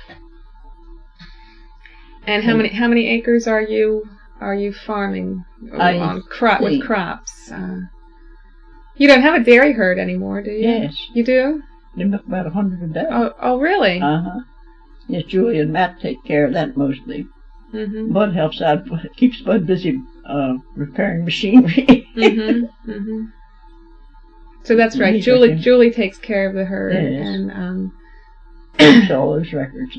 And how many acres are you farming with crops? You don't have a dairy herd anymore, do you? Yes. You do? They make about 100 a day. Oh, really? Yes, Julie and Matt take care of that mostly. Mm-hmm. Bud helps out, keeps Bud busy repairing machinery. Mm-hmm. Mm-hmm. So that's right. Julie takes care of the herd. Yes. And keeps all those records.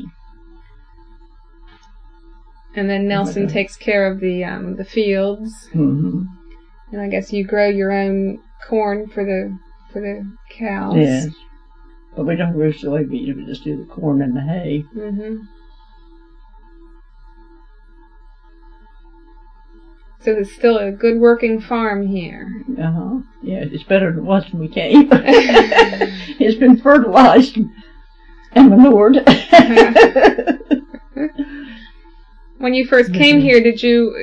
And then Nelson takes care of the fields. Mm-hmm. And I guess you grow your own corn for the cows. Yes. But we don't grow soybeans. We just do the corn and the hay. Mm-hmm. So there's still a good working farm here. Yeah, it's better than it was when we came. It's been fertilized and manured. When you first came here, did you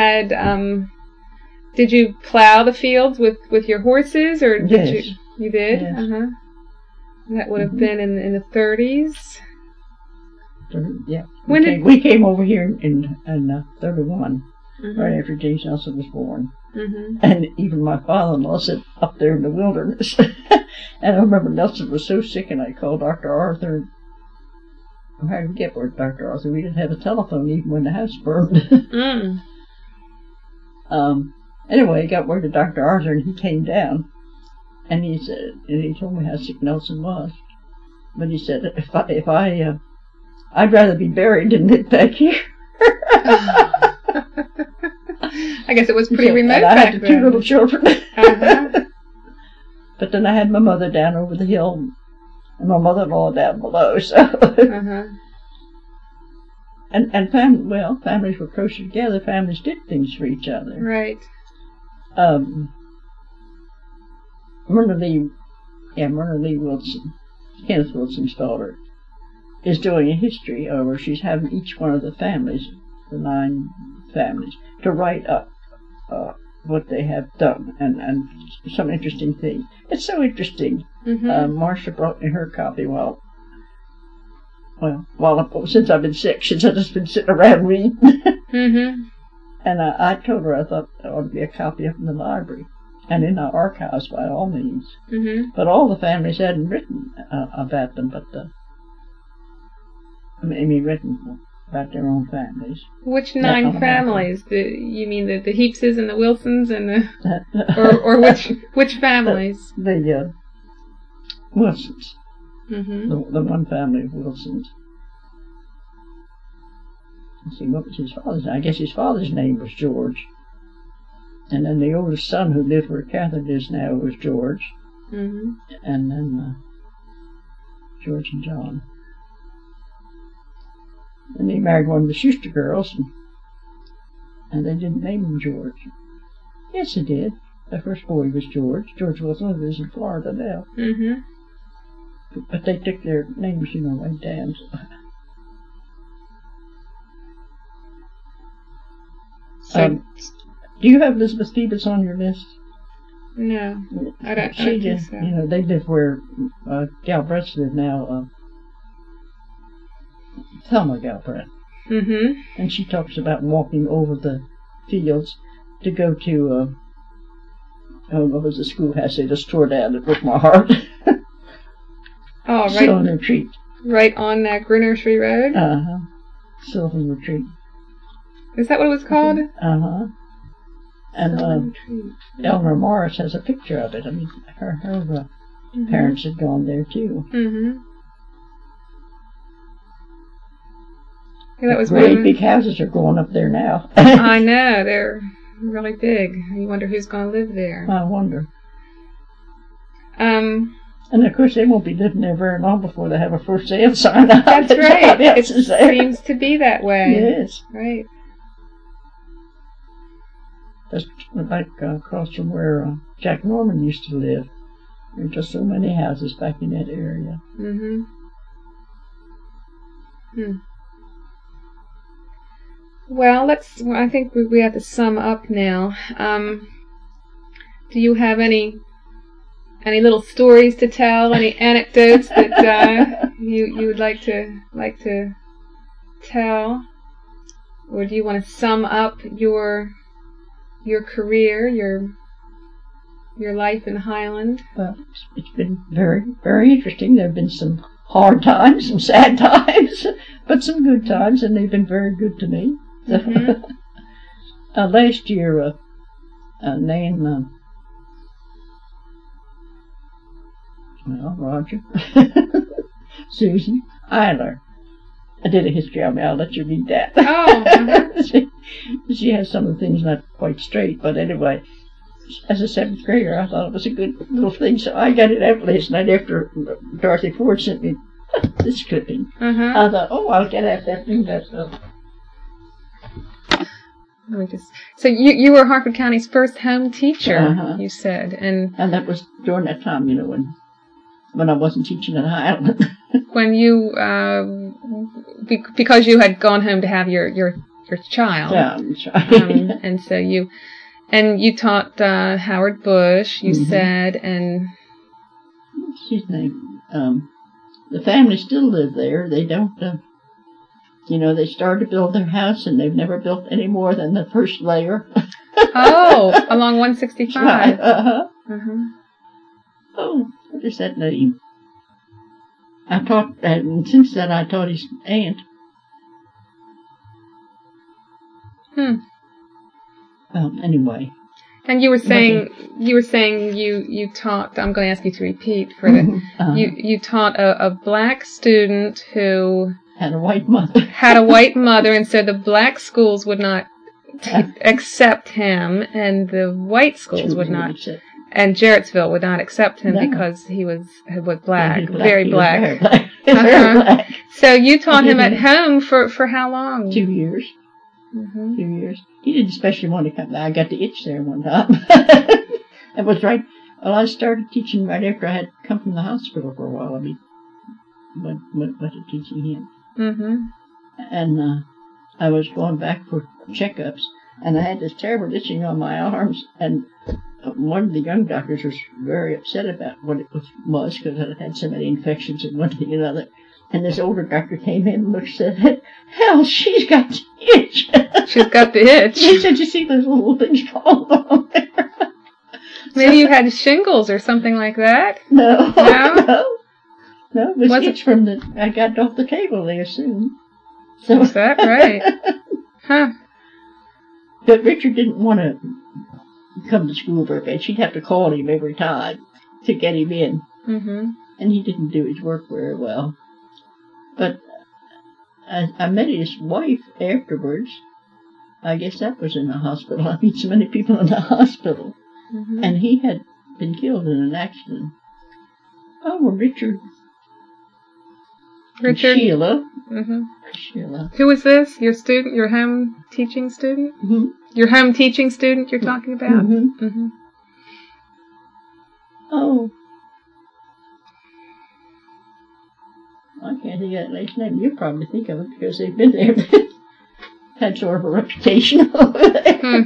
plow the fields with your horses, or did yes. you did? Yes. That would have been in the 30s. Yeah. We came over here in 31. Right after James Nelson was born. Mm-hmm. And even my father-in-law said up there in the wilderness. And I remember Nelson was so sick, and I called Dr. Arthur. How did we get word, Dr. Arthur? We didn't have a telephone even when the house burned. Anyway, I got word to Dr. Arthur, and he came down. And he said, and he told me how sick Nelson was. But he said, I'd rather be buried than live back here. I guess it was pretty remote and I back had then. 2 little children. But then I had my mother down over the hill, and my mother-in-law down below. So, and families were closer together. Families did things for each other. Right. Myrna Lee Wilson, Kenneth Wilson's daughter, is doing a history where she's having each one of the families, the 9 families, to write up what they have done and some interesting things. It's so interesting. Marcia brought me her copy since I've been sick. She's just been sitting around reading. And I told her I thought there ought to be a copy up in the library and in our archives by all means. But all the families hadn't written about them, but written about their own families. Which 9 families? You mean the Heapses and the Wilsons and the or which families? The Wilsons. The one family of Wilsons. Let's see, what was his father's name? I guess his father's name was George. And then the oldest son who lived where Catherine is now was George. And then George and John. And he married one of the Schuster girls, and they didn't name him George. Yes, they did. The first boy was George. George Wilson lives in Florida now. But they took their names, right down. So, do you have Elizabeth Phoebus on your list? No, I don't think so. They live where Galbraiths live now. Thelma Galbraith. And she talks about walking over the fields to go to, what was the schoolhouse they just tore down? It broke my heart. Oh, right. Sylvan Retreat. Right on Grinnershry Road? Sylvan Retreat. Is that what it was called? And Eleanor Morris has a picture of it. I mean, her parents had gone there too. Yeah, that was great big houses are going up there now. I know, they're really big. You wonder who's going to live there. I wonder. And of course, they won't be living there very long before they have a for sale sign out. That's right. It seems to be that way. Yes. Right. That's like across from where Jack Norman used to live. There were just so many houses back in that area. Well, I think we have to sum up now. Do you have any little stories to tell? Any anecdotes that you would like to tell, or do you want to sum up your career, your life in Highland? Well, it's been very, very interesting. There have been some hard times, some sad times, but some good times, and they've been very good to me. Last year, Nan, Roger, Susan Eiler. I did a history of me. I'll let you read that. She has some of the things not quite straight, but anyway, as a 7th grader, I thought it was a good little thing, so I got it out last night after Dorothy Ford sent me this clipping. I thought, I'll get out that thing. So you were Harford County's first home teacher, you said, and that was during that time, when I wasn't teaching at Highland. When you, because you had gone home to have your child. Yeah, that's right. And so you taught Howard Bush, you said, and what's his name? The family still live there. They don't. They started to build their house, and they've never built any more than the first layer. Along 165. Right. Oh, what is that name? I taught, and since then I taught his aunt. Anyway. And you were saying you taught. I'm going to ask you to repeat for the. You taught a black student who had a white mother. And so the black schools would not accept him, and the white schools would not And Jarrettsville would not accept him because he was black, very black. Very black. So you taught him at home for how long? 2 years. 2 years. He didn't especially want to come. I got the itch there one time. It was right. Well, I started teaching right after I had come from the hospital for a while. I mean, went to teaching him. And I was going back for checkups, and I had this terrible itching on my arms, and one of the young doctors was very upset about what it was because I had so many infections and one thing and another. And this older doctor came in and looked and said, "Hell, she's got the itch." She's got the itch. He said, "You see those little things crawling on there?" Maybe you had shingles or something like that? No. It was itch from I got off the table, they assumed. So. Is that right? Huh. But Richard didn't want to come to school very bad. She'd have to call him every time to get him in. And he didn't do his work very well. But I met his wife afterwards. I guess that was in the hospital. I meet so many people in the hospital. And he had been killed in an accident. Oh, well, Richard. Sheila. Sheila. Who was this? Your student? Your home teaching student? Your home teaching student you're talking about? Oh. I can't think of that lady's name. You probably think of it because they've been there. Had sort of a reputation over there.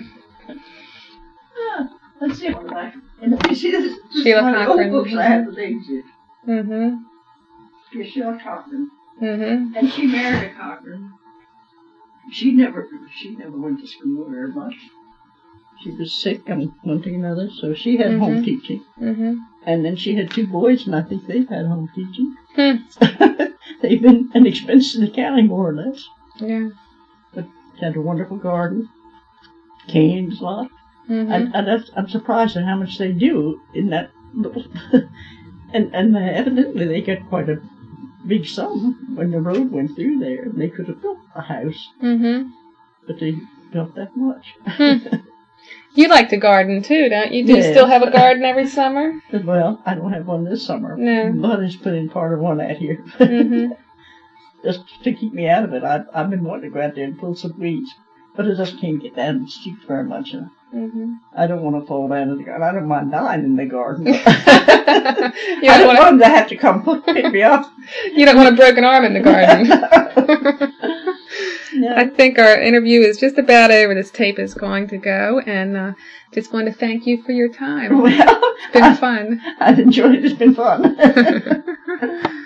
Let's see what I see this. Sheila Cochran. Books I have with exit. Yeah, Sheila Cochran. And she married a Cochran. She never went to school very much. She was sick and one thing or another, so she had home teaching. And then she had 2 boys, and I think they've had home teaching. They've been an expense to the county, more or less. Yeah. But had a wonderful garden, canes, a lot. I'm surprised at how much they do in that little. and evidently they got quite a big sum when the road went through there, and they could have built a house. But they built that much. You like to garden too, don't you? Do you still have a garden every summer? Well, I don't have one this summer. No. Mother's put in part of one out here. Just to keep me out of it. I've been wanting to go out there and pull some weeds. But I just can't get down the steep very much. I don't want to fall down in the garden. I don't mind dying in the garden. I don't want them to have to come pick me up. You don't want a broken arm in the garden. No. I think our interview is just about over. This tape is going to go, and just want to thank you for your time. Well, it's been fun. I've enjoyed it. It's been fun.